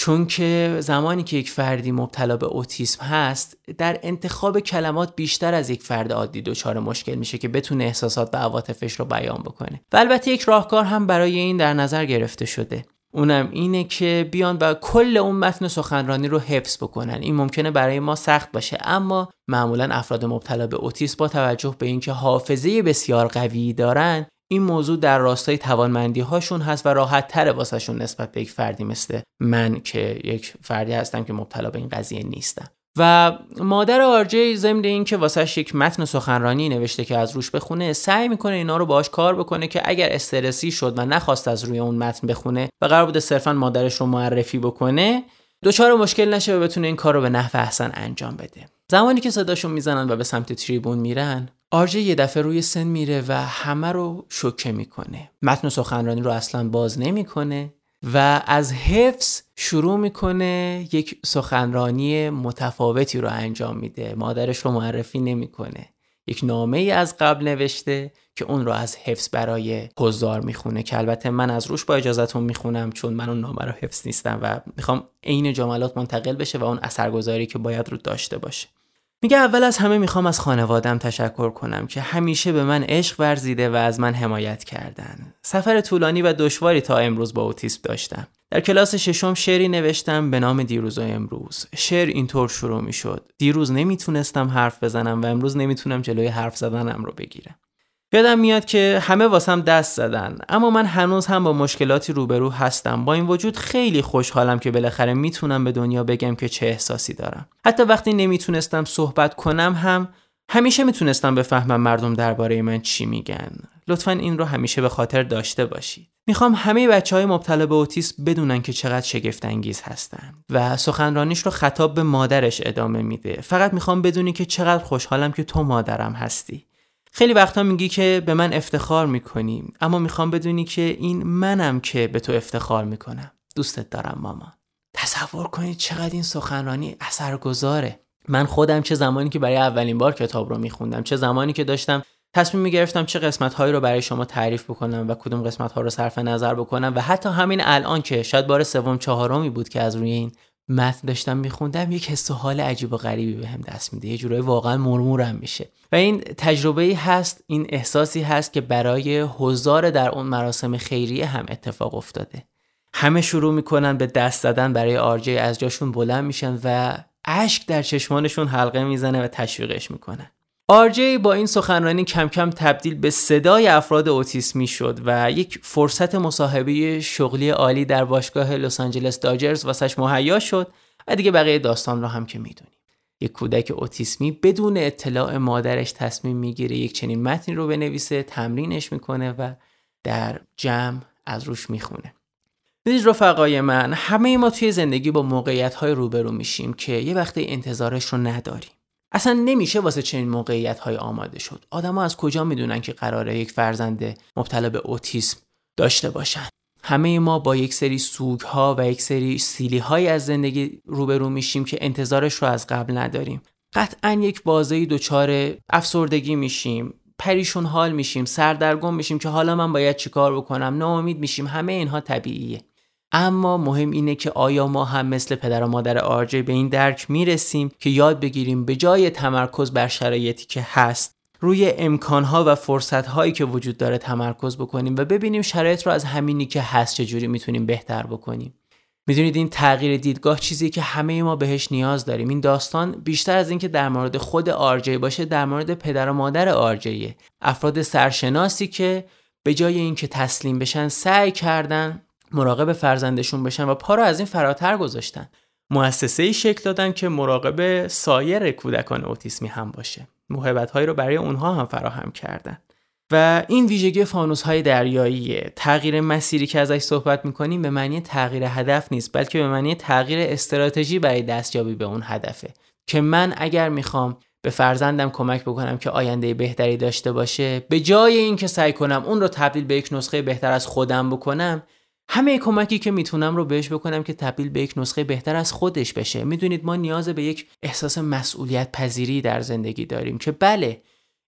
چون که زمانی که یک فردی مبتلا به اوتیسم هست در انتخاب کلمات بیشتر از یک فرد عادی دچار مشکل میشه که بتونه احساسات و عواطفش رو بیان بکنه. و البته یک راهکار هم برای این در نظر گرفته شده، اونم اینه که بیان و کل اون متن سخنرانی رو حفظ بکنن. این ممکنه برای ما سخت باشه، اما معمولا افراد مبتلا به اوتیسم با توجه به اینکه حافظه بسیار قوی دارن، این موضوع در راستای توانمندی هاشون هست و راحت تره واسه شون نسبت به یک فردی مثل من که یک فردی هستم که مبتلا به این قضیه نیستم. و مادر آرجی ضمن این که واسش یک متن سخنرانی نوشته که از روش بخونه، سعی میکنه اینا رو باهاش کار بکنه که اگر استرسی شد و نخواست از روی اون متن بخونه و قرار بوده صرفا مادرش رو معرفی بکنه، دچار مشکل نشه و بتونه این کار رو به نحو احسن انجام بده. زمانی که صداشون میزنن و به سمت تریبون میرن، آرجی یه دفعه روی سن میره و همه رو شوکه میکنه. متن سخنرانی رو اصلا باز نمیکنه و از حفظ شروع میکنه یک سخنرانی متفاوتی رو انجام میده. مادرش رو معرفی نمیکنه. یک نامه ای از قبل نوشته که اون رو از حفظ برای حضار میخونه که البته من از روش با اجازهتون میخونم چون من اون نامه رو حفظ نیستم و میخوام عین جملات منتقل بشه و اون اثرگذاری که باید رو داشته باشه. میگه اول از همه میخوام از خانوادم تشکر کنم که همیشه به من عشق ورزیده و از من حمایت کردن. سفر طولانی و دشواری تا امروز با اوتیسم داشتم. در کلاس ششم شعری نوشتم به نام دیروز و امروز. شعر اینطور شروع میشد: دیروز نمیتونستم حرف بزنم و امروز نمیتونم جلوی حرف زدنم رو بگیرم. یادم میاد که همه واسم دست زدن، اما من هنوز هم با مشکلاتی روبرو هستم. با این وجود خیلی خوشحالم که بالاخره میتونم به دنیا بگم که چه احساسی دارم. حتی وقتی نمیتونستم صحبت کنم هم همیشه میتونستم بفهمم مردم درباره من چی میگن. لطفاً این رو همیشه به خاطر داشته باشید. میخوام همه بچهای مبتلا به اوتیسم بدونن که چقدر شگفت انگیز هستن. و سخنرانیش رو خطاب به مادرش ادامه میده. فقط میخوام بدونی که چقدر خوشحالم که تو مادرم هستی. خیلی وقتا میگی که به من افتخار میکنی، اما میخوام بدونی که این منم که به تو افتخار میکنم. دوستت دارم مامان. تصور کنید چقدر این سخنرانی اثرگذاره. من خودم چه زمانی که برای اولین بار کتاب رو میخوندم، چه زمانی که داشتم تصمیم میگرفتم چه قسمت‌هایی رو برای شما تعریف بکنم و کدوم قسمت‌ها رو صرف نظر بکنم، و حتی همین الان که شاید بار سوم چهارمی بود که از روی این متن داشتم میخوندم، یک حس و حال عجیب و غریبی بهم دست میده. یه جورایی واقعا مرمورم میشه. و این تجربه‌ای هست، این احساسی هست که برای حضار در اون مراسم خیریه هم اتفاق افتاده. همه شروع میکنن به دست زدن برای آرجی، از جاشون بلند میشن و اشک در چشمانشون حلقه میزنه و تشویقش میکنن. آرجی با این سخنرانی کم کم تبدیل به صدای افراد اوتیسمی شد و یک فرصت مصاحبه شغلی عالی در باشگاه لس آنجلس داجرز واسش مهیا شد و دیگه بقیه داستان رو هم که میدونیم. یک کودک اوتیسمی بدون اطلاع مادرش تصمیم میگیره یک چنین متنی رو بنویسه، تمرینش میکنه و در جمع از روش میخونه. ببینید رفقای من، همه ما توی زندگی با موقعیت‌های روبرو میشیم که یه وقتی انتظارش رو نداریم. اصلا نمیشه واسه چنین موقعیت‌های آماده شد. آدم‌ها از کجا میدونن که قراره یک فرزند مبتلا به اوتیسم داشته باشن؟ همه ما با یک سری سوگ‌ها و یک سری سیلی‌های از زندگی روبرو میشیم که انتظارش رو از قبل نداریم. قطعاً یک بازه دچار افسردگی میشیم، پریشون حال میشیم، سردرگم میشیم که حالا من باید چیکار بکنم، ناامید میشیم. همه اینها طبیعیه. اما مهم اینه که آیا ما هم مثل پدر و مادر آرجی به این درک میرسیم که یاد بگیریم به جای تمرکز بر شرایطی که هست، روی امکانها و فرصتهایی که وجود داره تمرکز بکنیم و ببینیم شرایط رو از همینی که هست چجوری میتونیم بهتر بکنیم. میدونید این تغییر دیدگاه چیزی که همه ما بهش نیاز داریم. این داستان بیشتر از این که در مورد خود آرجی باشه، در مورد پدر و مادر آرجیه. افراد سرشناسی که به جای اینکه تسلیم بشن سعی کردن مراقب فرزندشون بشن و پا رو از این فراتر گذاشتن. مؤسسه‌ای شکل دادن که مراقب سایر کودکان اوتیسمی هم باشه. موهبت‌هایی رو برای اونها هم فراهم کردن. و این ویژگی فانوس‌های دریاییه. تغییر مسیری که ازش صحبت می‌کنیم به معنی تغییر هدف نیست، بلکه به معنی تغییر استراتژی برای دستیابی به اون هدفه. که من اگر می‌خوام به فرزندم کمک بکنم که آینده بهتری داشته باشه، به جای اینکه سعی کنم اون رو تبدیل به یک نسخه بهتر از خودم بکنم، همه کمکی که میتونم رو بهش بکنم که تبدیل به یک نسخه بهتر از خودش بشه. میدونید ما نیاز به یک احساس مسئولیت پذیری در زندگی داریم که بله،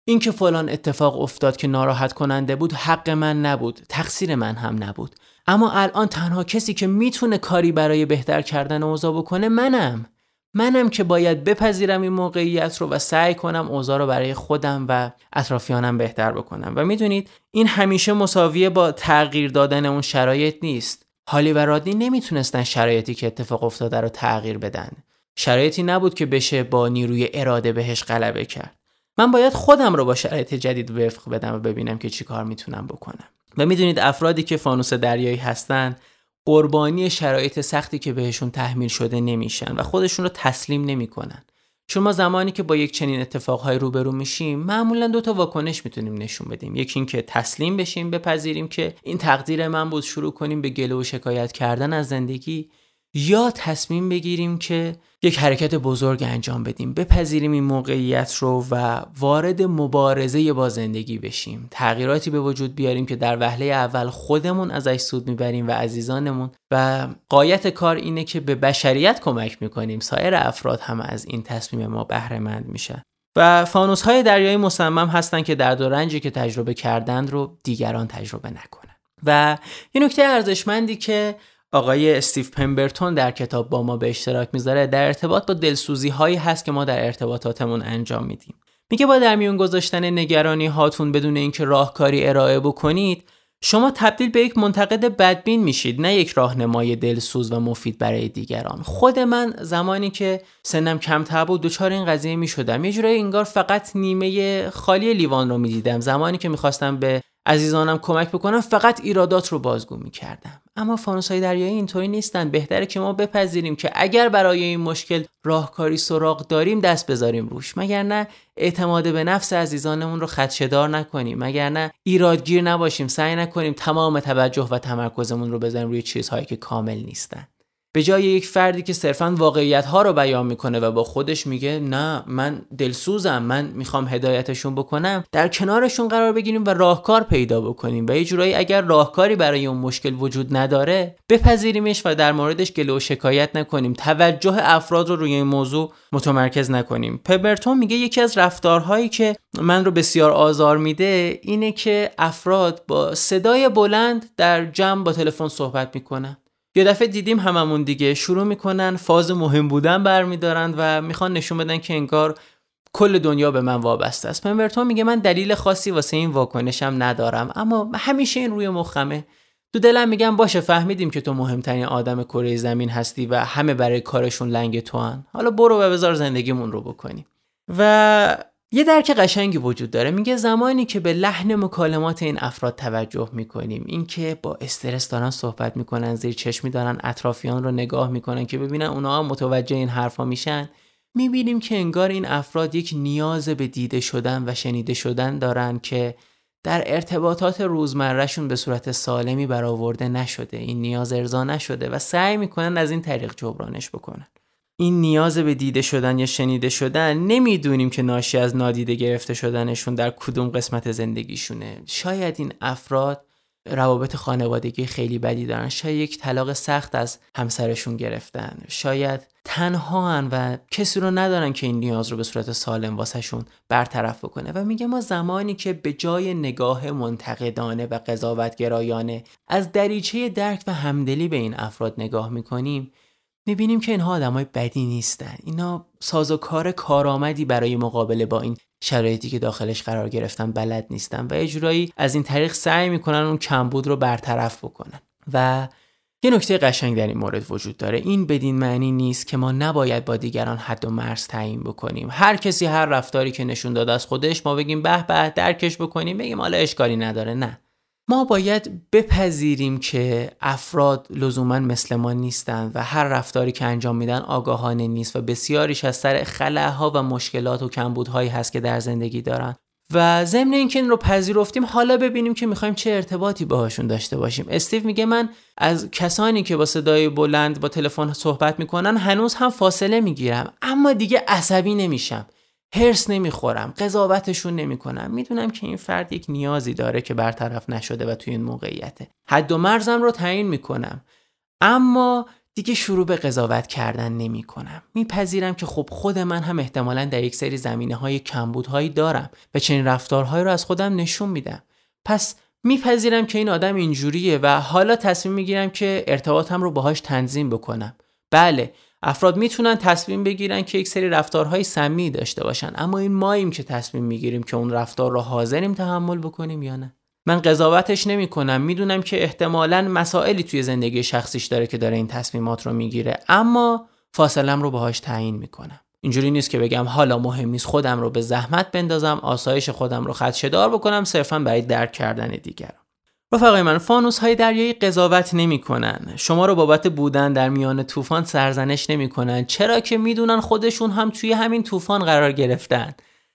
این که فلان اتفاق افتاد که ناراحت کننده بود حق من نبود، تقصیر من هم نبود. اما الان تنها کسی که میتونه کاری برای بهتر کردن اوضاع بکنه منم. منم که باید بپذیرم این موقعیت رو و سعی کنم اوضاع رو برای خودم و اطرافیانم بهتر بکنم. و میدونید این همیشه مساویه با تغییر دادن اون شرایط نیست. هالی و رادنی نمیتونستن شرایطی که اتفاق افتاده رو تغییر بدن. شرایطی نبود که بشه با نیروی اراده بهش غلبه کرد. من باید خودم رو با شرایط جدید وفق بدم و ببینم که چی کار میتونم بکنم. و میدونید افرادی که فانوس دریایی هستن قربانی شرایط سختی که بهشون تحمیل شده نمیشن و خودشون رو تسلیم نمیکنن. چون ما زمانی که با یک چنین اتفاقهای روبرو میشیم معمولا دو تا واکنش میتونیم نشون بدیم. یکی این که تسلیم بشیم، بپذیریم که این تقدیر من بود، شروع کنیم به گله و شکایت کردن از زندگی، یا تصمیم بگیریم که یک حرکت بزرگ انجام بدیم، بپذیریم این موقعیت رو و وارد مبارزه با زندگی بشیم، تغییراتی به وجود بیاریم که در وهله اول خودمون ازش سود میبریم و عزیزانمون، و غایت کار اینه که به بشریت کمک میکنیم، سایر افراد هم از این تصمیم ما بهره مند میشن. و فانوس های دریایی مصمم هستن که درد و رنجی که تجربه کردند رو دیگران تجربه نکنن. و یه نکته ارزشمندی که آقای استیو پمبرتون در کتاب با ما به اشتراک میذاره در ارتباط با دلسوزی هایی هست که ما در ارتباطاتمون انجام میدیم. میگه با در میون گذاشتن نگرانی هاتون بدون اینکه راهکاری ارائه بکنید، شما تبدیل به یک منتقد بدبین میشید، نه یک راهنمای دلسوز و مفید برای دیگران. خود من زمانی که سنم کمتر بود دچار این قضیه میشدم، یه جورایی انگار فقط نیمه خالی لیوان رو میدیدم. زمانی که میخواستم به عزیزانم کمک بکنم فقط ایرادات رو بازگو میکردم. اما فانوس‌های دریایی اینطوری نیستن. بهتره که ما بپذیریم که اگر برای این مشکل راهکاری سراغ داریم دست بذاریم روش، مگر نه اعتماد به نفس عزیزانمون رو خدشه‌دار نکنیم، مگر نه ایرادگیر نباشیم، سعی نکنیم تمام توجه و تمرکزمون رو بذاریم روی چیزهایی که کامل نیستن. به جای یک فردی که صرفاً واقعیت‌ها رو بیان میکنه و با خودش میگه نه من دلسوزم، من میخوام هدایتشون بکنم، در کنارشون قرار بگیریم و راهکار پیدا بکنیم و یه جورایی اگر راهکاری برای اون مشکل وجود نداره بپذیریمش و در موردش گله و شکایت نکنیم، توجه افراد رو روی این موضوع متمرکز نکنیم. پمبرتون میگه یکی از رفتارهایی که من رو بسیار آزار میده اینه که افراد با صدای بلند در جمع با تلفن صحبت میکنن. یه دفعه دیدیم هممون دیگه شروع میکنن فاز مهم بودن برمیدارن و میخوان نشون بدن که انگار کل دنیا به من وابسته است. پمبرتون میگه من دلیل خاصی واسه این واکنشم ندارم، اما همیشه این روی مخمه. تو دلم میگم باشه فهمیدیم که تو مهمترین آدم کره زمین هستی و همه برای کارشون لنگ تو هن. حالا برو و بذار زندگیمون رو بکنیم. و یه درک قشنگی وجود داره. میگه زمانی که به لحن مکالمات این افراد توجه میکنیم، این که با استرس دارن صحبت میکنن، زیر چشمی دارن اطرافیان رو نگاه میکنن که ببینن اونا هم متوجه این حرفا میشن، میبینیم که انگار این افراد یک نیاز به دیده شدن و شنیده شدن دارن که در ارتباطات روزمرهشون به صورت سالمی برآورده نشده، این نیاز ارضا نشده و سعی میکنن از این طریق جبرانش بکنن. این نیاز به دیده شدن یا شنیده شدن نمیدونیم که ناشی از نادیده گرفته شدنشون در کدوم قسمت زندگیشونه. شاید این افراد روابط خانوادگی خیلی بدی دارن، شاید یک طلاق سخت از همسرشون گرفتن، شاید تنها هن و کسی رو ندارن که این نیاز رو به صورت سالم واسهشون برطرف بکنه. و میگه ما زمانی که به جای نگاه منتقدانه و قضاوتگرایانه از دریچه درک و همدلی به این افراد نگاه میکنیم، میبینیم که اینها آدمای بدی نیستن. اینا سازوکار کارآمدی برای مقابله با این شرایطی که داخلش قرار گرفتن بلد نیستن و یه جورایی از این طریق سعی میکنن اون کمبود رو برطرف بکنن. و یه نکته قشنگ در این مورد وجود داره. این بدین معنی نیست که ما نباید با دیگران حد و مرز تعیین بکنیم. هر کسی هر رفتاری که نشون داده از خودش ما بگیم به به درکش بکنیم، بگیم حالا اشکالی نداره. نه، ما باید بپذیریم که افراد لزوما مثل ما نیستن و هر رفتاری که انجام میدن آگاهانه نیست و بسیاریش از سر خلاها و مشکلات و کمبودهایی هست که در زندگی دارن. و ضمن اینکه این رو پذیرفتیم، حالا ببینیم که میخوایم چه ارتباطی باهاشون داشته باشیم. استیو میگه من از کسانی که با صدای بلند با تلفن صحبت میکنن هنوز هم فاصله میگیرم، اما دیگه عصبی نمیشم، هرس نمیخورم، قضاوتشون نمیکنم. میدونم که این فرد یک نیازی داره که برطرف نشده و توی این موقعیته. حد و مرزم رو تعیین میکنم، اما دیگه شروع به قضاوت کردن نمی کنم. میپذیرم که خب خود من هم احتمالاً در یک سری زمینه‌های کمبودهایی دارم و چنین رفتارهایی رو از خودم نشون میدم. پس میپذیرم که این آدم اینجوریه و حالا تصمیم میگیرم که ارتباطم رو باهاش تنظیم بکنم. بله، افراد میتونن تصمیم بگیرن که یک سری رفتارهای سمی داشته باشن، اما این ماییم که تصمیم میگیریم که اون رفتار رو حاضریم تحمل بکنیم یا نه. من قضاوتش نمی کنم، میدونم که احتمالاً مسائلی توی زندگی شخصیش داره که داره این تصمیمات رو میگیره، اما فاصلم رو باهاش تعیین میکنم. اینجوری نیست که بگم حالا مهم نیست خودم رو به زحمت بندازم، آسایش خودم رو خدشه‌دار بکنم صرفاً برای درک کردن دیگران. رفقای من، فانوس های دریایی قضاوت نمی کنن. شما رو بابت بودن در میان طوفان سرزنش نمی کنن، چرا که میدونن خودشون هم توی همین طوفان قرار گرفتن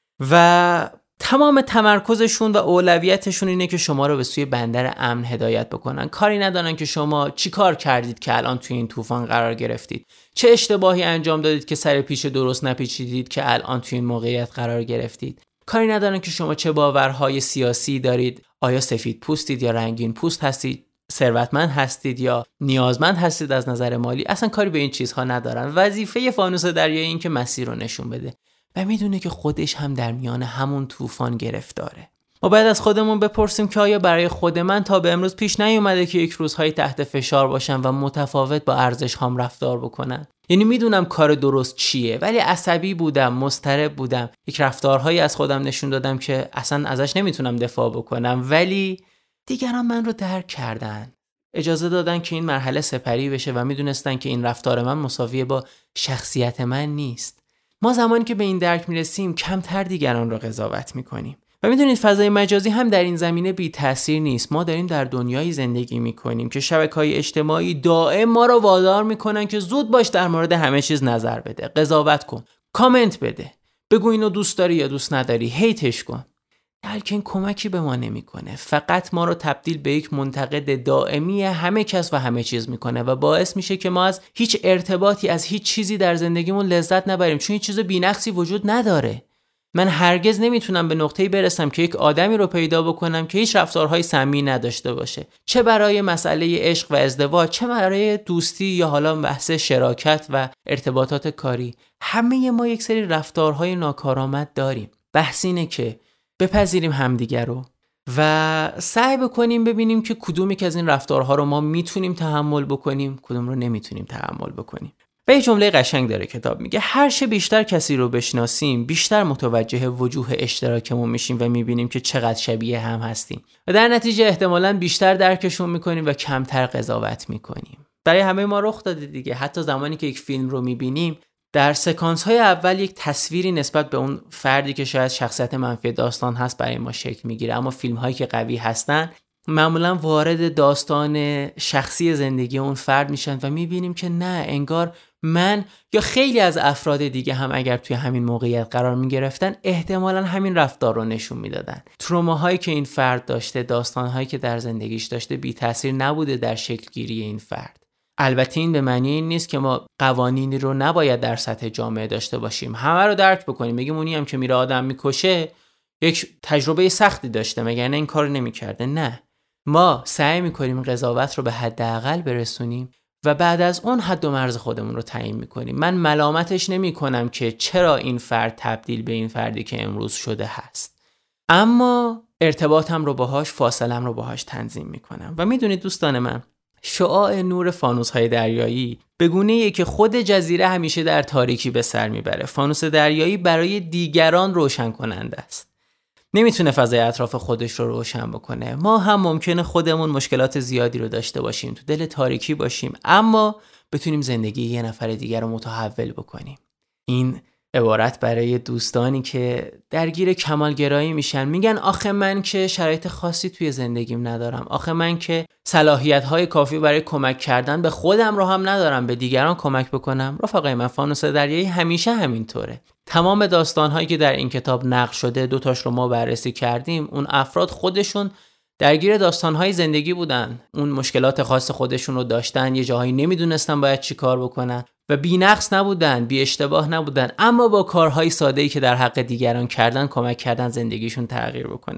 و تمام تمرکزشون و اولویتشون اینه که شما رو به سوی بندر امن هدایت بکنن. کاری ندارن که شما چی کار کردید که الان توی این طوفان قرار گرفتید، چه اشتباهی انجام دادید که سر پیش درست نپیچیدید که الان توی این موقعیت قرار گرفتید. کاری ندارن که شما چه باورهای سیاسی دارید، آیا سفید پوستید یا رنگین پوست هستید، ثروتمند هستید یا نیازمند هستید از نظر مالی. اصلا کاری به این چیزها ندارن. وظیفه فانوس دریایی این که مسیر رو نشون بده و میدونه که خودش هم در میان همون طوفان گرفتاره. ما باید از خودمون بپرسیم که آیا برای خود من تا به امروز پیش نیومده که یک روزهای تحت فشار باشم و متفاوت با ارزش هام رفتار بکنم؟ یعنی میدونم کار درست چیه ولی عصبی بودم، مضطرب بودم، یک رفتارهایی از خودم نشون دادم که اصلا ازش نمیتونم دفاع بکنم، ولی دیگران من رو درک کردن، اجازه دادن که این مرحله سپری بشه و میدونستن که این رفتار من مساویه با شخصیت من نیست. ما زمانی که به این درک میرسیم کمتر دیگران رو قضاوت میکنیم. و میدونید فضای مجازی هم در این زمینه بی تاثیر نیست. ما داریم در دنیایی زندگی میکنیم که شبکه‌های اجتماعی دائم ما رو وادار میکنن که زود باش در مورد همه چیز نظر بده، قضاوت کن، کامنت بده، بگو اینو دوست داری یا دوست نداری، هیتش کن. بلکه کمکی به ما نمیکنه، فقط ما رو تبدیل به یک منتقد دائمی همه کس و همه چیز میکنه و باعث میشه که ما از هیچ ارتباطی، از هیچ چیزی در زندگیمون لذت نبریم، چون هیچ چیز بی‌نقصی وجود نداره. من هرگز نمیتونم به نقطه‌ای برسم که یک آدمی رو پیدا بکنم که هیچ رفتارهای سمی نداشته باشه، چه برای مسئله عشق و ازدواج، چه برای دوستی یا حالا بحث شراکت و ارتباطات کاری. همه ما یک سری رفتارهای ناکارآمد داریم. بحث اینه که بپذیریم همدیگر رو و سعی بکنیم ببینیم که کدومی که از این رفتارها رو ما میتونیم تحمل بکنیم، کدوم رو نمیتونیم تحمل بکنیم. و یه جمله قشنگ داره کتاب، میگه هر چه بیشتر کسی رو بشناسیم بیشتر متوجه وجوه اشتراکمون میشیم و میبینیم که چقدر شبیه هم هستیم و در نتیجه احتمالاً بیشتر درکشون میکنیم و کمتر قضاوت میکنیم. برای همه ما رخ داده دیگه. حتی زمانی که یک فیلم رو میبینیم در سکانس های اول یک تصویری نسبت به اون فردی که شاید شخصیت منفی داستان هست برای ما شکل میگیره، اما فیلم هایی که قوی هستن معمولا وارد داستان شخصی زندگی اون فرد میشن و میبینیم که نه، انگار من یا خیلی از افراد دیگه هم اگر توی همین موقعیت قرار میگرفتن احتمالاً همین رفتار رو نشون میدادن. تروماهایی که این فرد داشته، داستانهایی که در زندگیش داشته بی تاثیر نبوده در شکل گیری این فرد. البته این به معنی این نیست که ما قوانینی رو نباید در سطح جامعه داشته باشیم، همه رو درک بکنیم، بگیم اونی هم که میره آدم میکشه یک تجربه سختی داشته مگر نه این کارو نمیکرده. نه، ما سعی میکنیم قضاوت رو به حداقل برسونیم و بعد از اون حد و مرز خودمون رو تعیین میکنیم. من ملامتش نمیکنم که چرا این فرد تبدیل به این فردی که امروز شده هست، اما ارتباطم رو باهاش، فاصلم رو باهاش تنظیم میکنم. و میدونید دوستان من، شعاع نور فانوس‌های دریایی به گونه‌ایه که خود جزیره همیشه در تاریکی به سر میبره. فانوس دریایی برای دیگران روشن کننده است. نمیتونه فضای اطراف خودش رو روشن بکنه. ما هم ممکنه خودمون مشکلات زیادی رو داشته باشیم، تو دل تاریکی باشیم، اما بتونیم زندگی یه نفر دیگر رو متحول بکنیم. این عبارت برای دوستانی که درگیر کمالگرایی میشن، میگن آخه من که شرایط خاصی توی زندگیم ندارم، آخه من که صلاحیت‌های کافی برای کمک کردن به خودم رو هم ندارم به دیگران کمک بکنم. رفقای من، فانوس دریایی همیشه همینطوره. تمام داستان‌هایی که در این کتاب نقل شده، دوتاش رو ما بررسی کردیم، اون افراد خودشون درگیر داستان‌های زندگی بودن، اون مشکلات خاص خودشون رو داشتن، یه جاهایی نمیدونستن باید چی کار بکنن و بی نقص نبودن، بی اشتباه نبودن، اما با کارهای ساده‌ای که در حق دیگران کردن کمک کردن زندگیشون تغییر بکنه.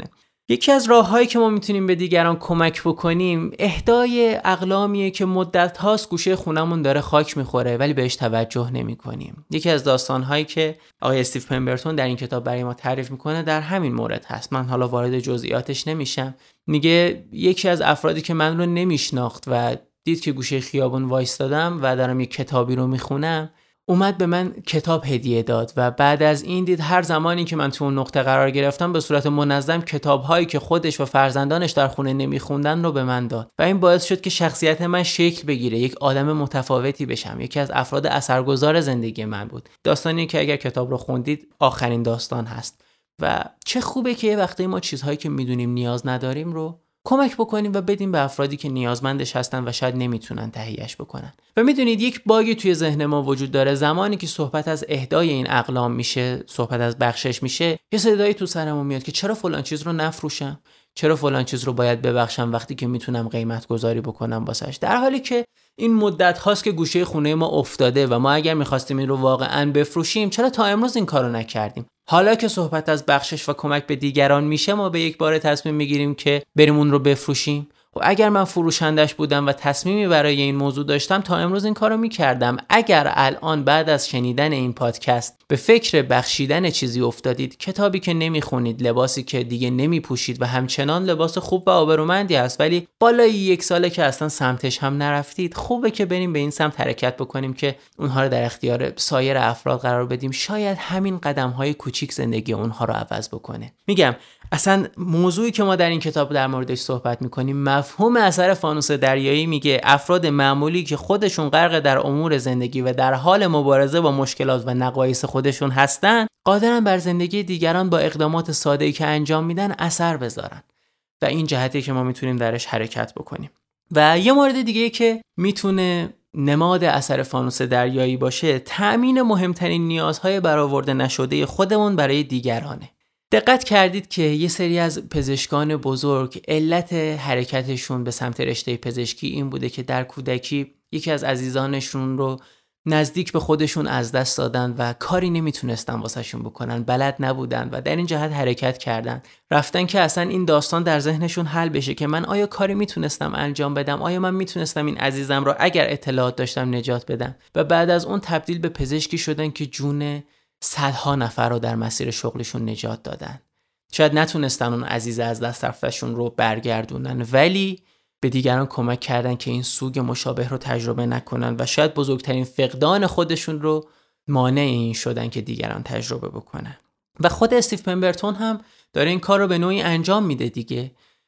یکی از راه‌هایی که ما میتونیم به دیگران کمک بکنیم اهدای اقلامیه که مدت هاست گوشه خونمون داره خاک میخوره ولی بهش توجه نمی‌کنیم. یکی از داستان‌هایی که آقای استیو پمبرتون در این کتاب برای ما تعریف میکنه در همین مورد هست. من حالا وارد جزئیاتش نمیشم. میگه یکی از افرادی که من رو نمیشناخت و دید که گوشه خیابون وایستادم و دارم یک کتابی رو میخونم، اومد به من کتاب هدیه داد و بعد از این دید هر زمانی که من تو اون نقطه قرار گرفتم به صورت منظم کتاب‌هایی که خودش و فرزندانش در خونه نمیخوندن رو به من داد و این باعث شد که شخصیت من شکل بگیره، یک آدم متفاوتی بشم. یکی از افراد اثرگذار زندگی من بود. داستانی که اگر کتاب رو خوندید آخرین داستان هست و چه خوبه که یه وقتی ما چیزهایی که میدونیم نیاز نداریم رو کمک بکنیم و بدیم به افرادی که نیازمندش هستن و شاید نمیتونن تهیه‌اش بکنن. و میدونید یک باگی توی ذهن ما وجود داره. زمانی که صحبت از اهدای این اقلام میشه، صحبت از بخشش میشه، یه صدایی تو سرمون میاد که چرا فلان چیز رو نفروشم؟ چرا فلان چیز رو باید ببخشم وقتی که میتونم قیمت گذاری بکنم واسش؟ در حالی که این مدت هاست که گوشه خونه ما افتاده و ما اگر میخواستیم این رو واقعاً بفروشیم چرا تا امروز این کارو نکردیم؟ حالا که صحبت از بخشش و کمک به دیگران میشه ما به یک بار تصمیم میگیریم که بریم اون رو بفروشیم. و اگر من فروشندش بودم و تصمیمی برای این موضوع داشتم تا امروز این کارو میکردم. اگر الان بعد از شنیدن این پادکست به فکر بخشیدن چیزی افتادید، کتابی که نمیخونید، لباسی که دیگه نمیپوشید و همچنان لباس خوب و آبرومندی هست ولی بالای یک ساله که اصلا سمتش هم نرفتید، خوبه که بریم به این سمت حرکت بکنیم که اونها رو در اختیار سایر افراد قرار بدیم. شاید همین قدم‌های کوچیک زندگی اونها رو عوض بکنه. میگم اصلا موضوعی که ما در این کتاب در موردش صحبت میکنیم مفهوم اثر فانوس دریایی. میگه افراد معمولی که خودشون غرق در امور زندگی و در حال مبارزه با مشکلات و نقایص خودشون هستن قادرن بر زندگی دیگران با اقدامات ساده‌ای که انجام میدن اثر بذارن و این جهتی که ما میتونیم درش حرکت بکنیم. و یه مورد دیگه که میتونه نماد اثر فانوس دریایی باشه تأمین مهمترین نیازهای برآورده نشده خودمون برای دیگرانه. دقت کردید که یه سری از پزشکان بزرگ علت حرکتشون به سمت رشته پزشکی این بوده که در کودکی یکی از عزیزانشون رو نزدیک به خودشون از دست دادن و کاری نمیتونستن واسهشون بکنن، بلد نبودن و در این جهت حرکت کردن. رفتن که اصلا این داستان در ذهنشون حل بشه که من آیا کاری میتونستم انجام بدم؟ آیا من میتونستم این عزیزم رو اگر اطلاعات داشتم نجات بدم؟ و بعد از اون تبدیل به پزشکی شدن که جون صدها نفر رو در مسیر شغلشون نجات دادن. شاید نتونستن اون عزیز از دست رفتشون رو برگردونن ولی به دیگران کمک کردن که این سوگ مشابه رو تجربه نکنن و شاید بزرگترین فقدان خودشون رو مانع این شدن که دیگران تجربه بکنن. و خود استیو پمبرتون هم داره این کار رو به نوعی انجام میده دیگه.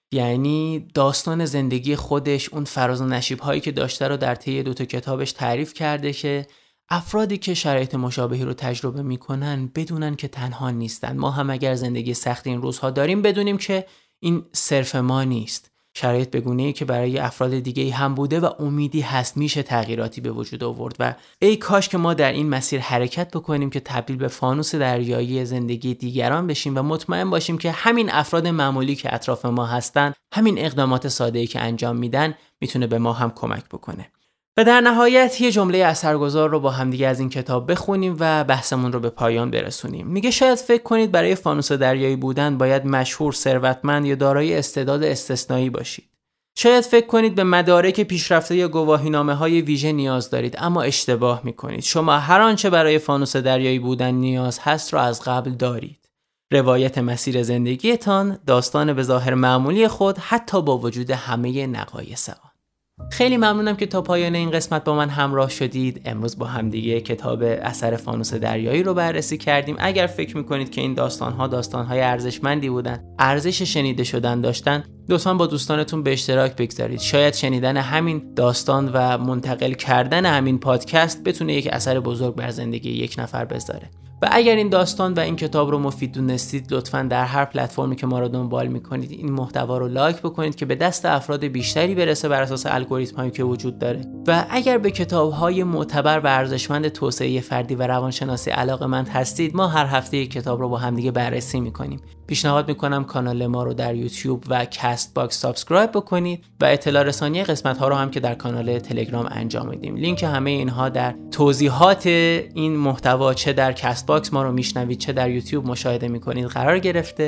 یعنی داستان زندگی خودش، اون فراز و نشیب هایی که داشته رو در طی دو تا کتابش تعریف کرده که افرادی که شرایط مشابهی رو تجربه میکنن بدونن که تنها نیستن. ما هم اگر زندگی سخت این روزها داریم بدونیم که این صرف ما نیست. شرایط به گونه‌ای که برای افراد دیگه‌ای هم بوده و امیدی هست میشه تغییراتی به وجود آورد و ای کاش که ما در این مسیر حرکت بکنیم که تبدیل به فانوس دریایی زندگی دیگران بشیم و مطمئن باشیم که همین افراد معمولی که اطراف ما هستن، همین اقدامات ساده‌ای که انجام میدن میتونه به ما هم کمک بکنه. و در نهایت یه جمله اثرگذار رو با همدیگه از این کتاب بخونیم و بحثمون رو به پایان برسونیم. میگه شاید فکر کنید برای فانوس دریایی بودن باید مشهور، ثروتمند یا دارای استعداد استثنایی باشید. شاید فکر کنید به مدارک پیشرفته یا گواهینامه‌های ویژه نیاز دارید، اما اشتباه میکنید. شما هر آنچه برای فانوس دریایی بودن نیاز هست رو از قبل دارید. روایت مسیر زندگیتان، داستان به ظاهر معمولی خود، حتی با وجود همه نقایص آن. خیلی ممنونم که تا پایان این قسمت با من همراه شدید. امروز با همدیگه کتاب اثر فانوس دریایی رو بررسی کردیم. اگر فکر میکنید که این داستان‌ها داستان‌های ارزشمندی بودن، ارزش شنیده شدن داشتن، لطفاً با دوستانتون به اشتراک بگذارید. شاید شنیدن همین داستان و منتقل کردن همین پادکست بتونه یک اثر بزرگ بر زندگی یک نفر بذاره. و اگر این داستان و این کتاب رو مفید دونستید لطفاً در هر پلتفرمی که ما رو دنبال میکنید این محتوا رو لایک بکنید که به دست افراد بیشتری برسه بر اساس الگوریتمایی که وجود داره. و اگر به کتاب‌های معتبر و ارزشمند توسعه فردی و روانشناسی علاقه‌مند هستید، ما هر هفته یک کتاب رو با همدیگه بررسی میکنیم. پیشنهاد میکنم کانال ما رو در یوتیوب و کست باکس سابسکرایب بکنید و اطلاع رسانی قسمت‌ها رو هم که در کانال تلگرام انجام میدیم. لینک همه اینها در توضیحات این محتوا، چه در کست باکس ما رو میشنوید چه در یوتیوب مشاهده میکنید قرار گرفته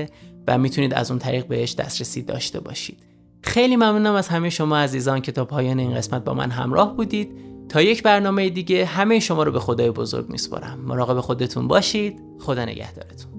و میتونید از اون طریق بهش دسترسی داشته باشید. خیلی ممنونم از همه شما عزیزان که تا پایان این قسمت با من همراه بودید. تا یک برنامه دیگه همه شما رو به خدای بزرگ میسپارم. مراقب خودتون باشید. خدا نگهدارتون.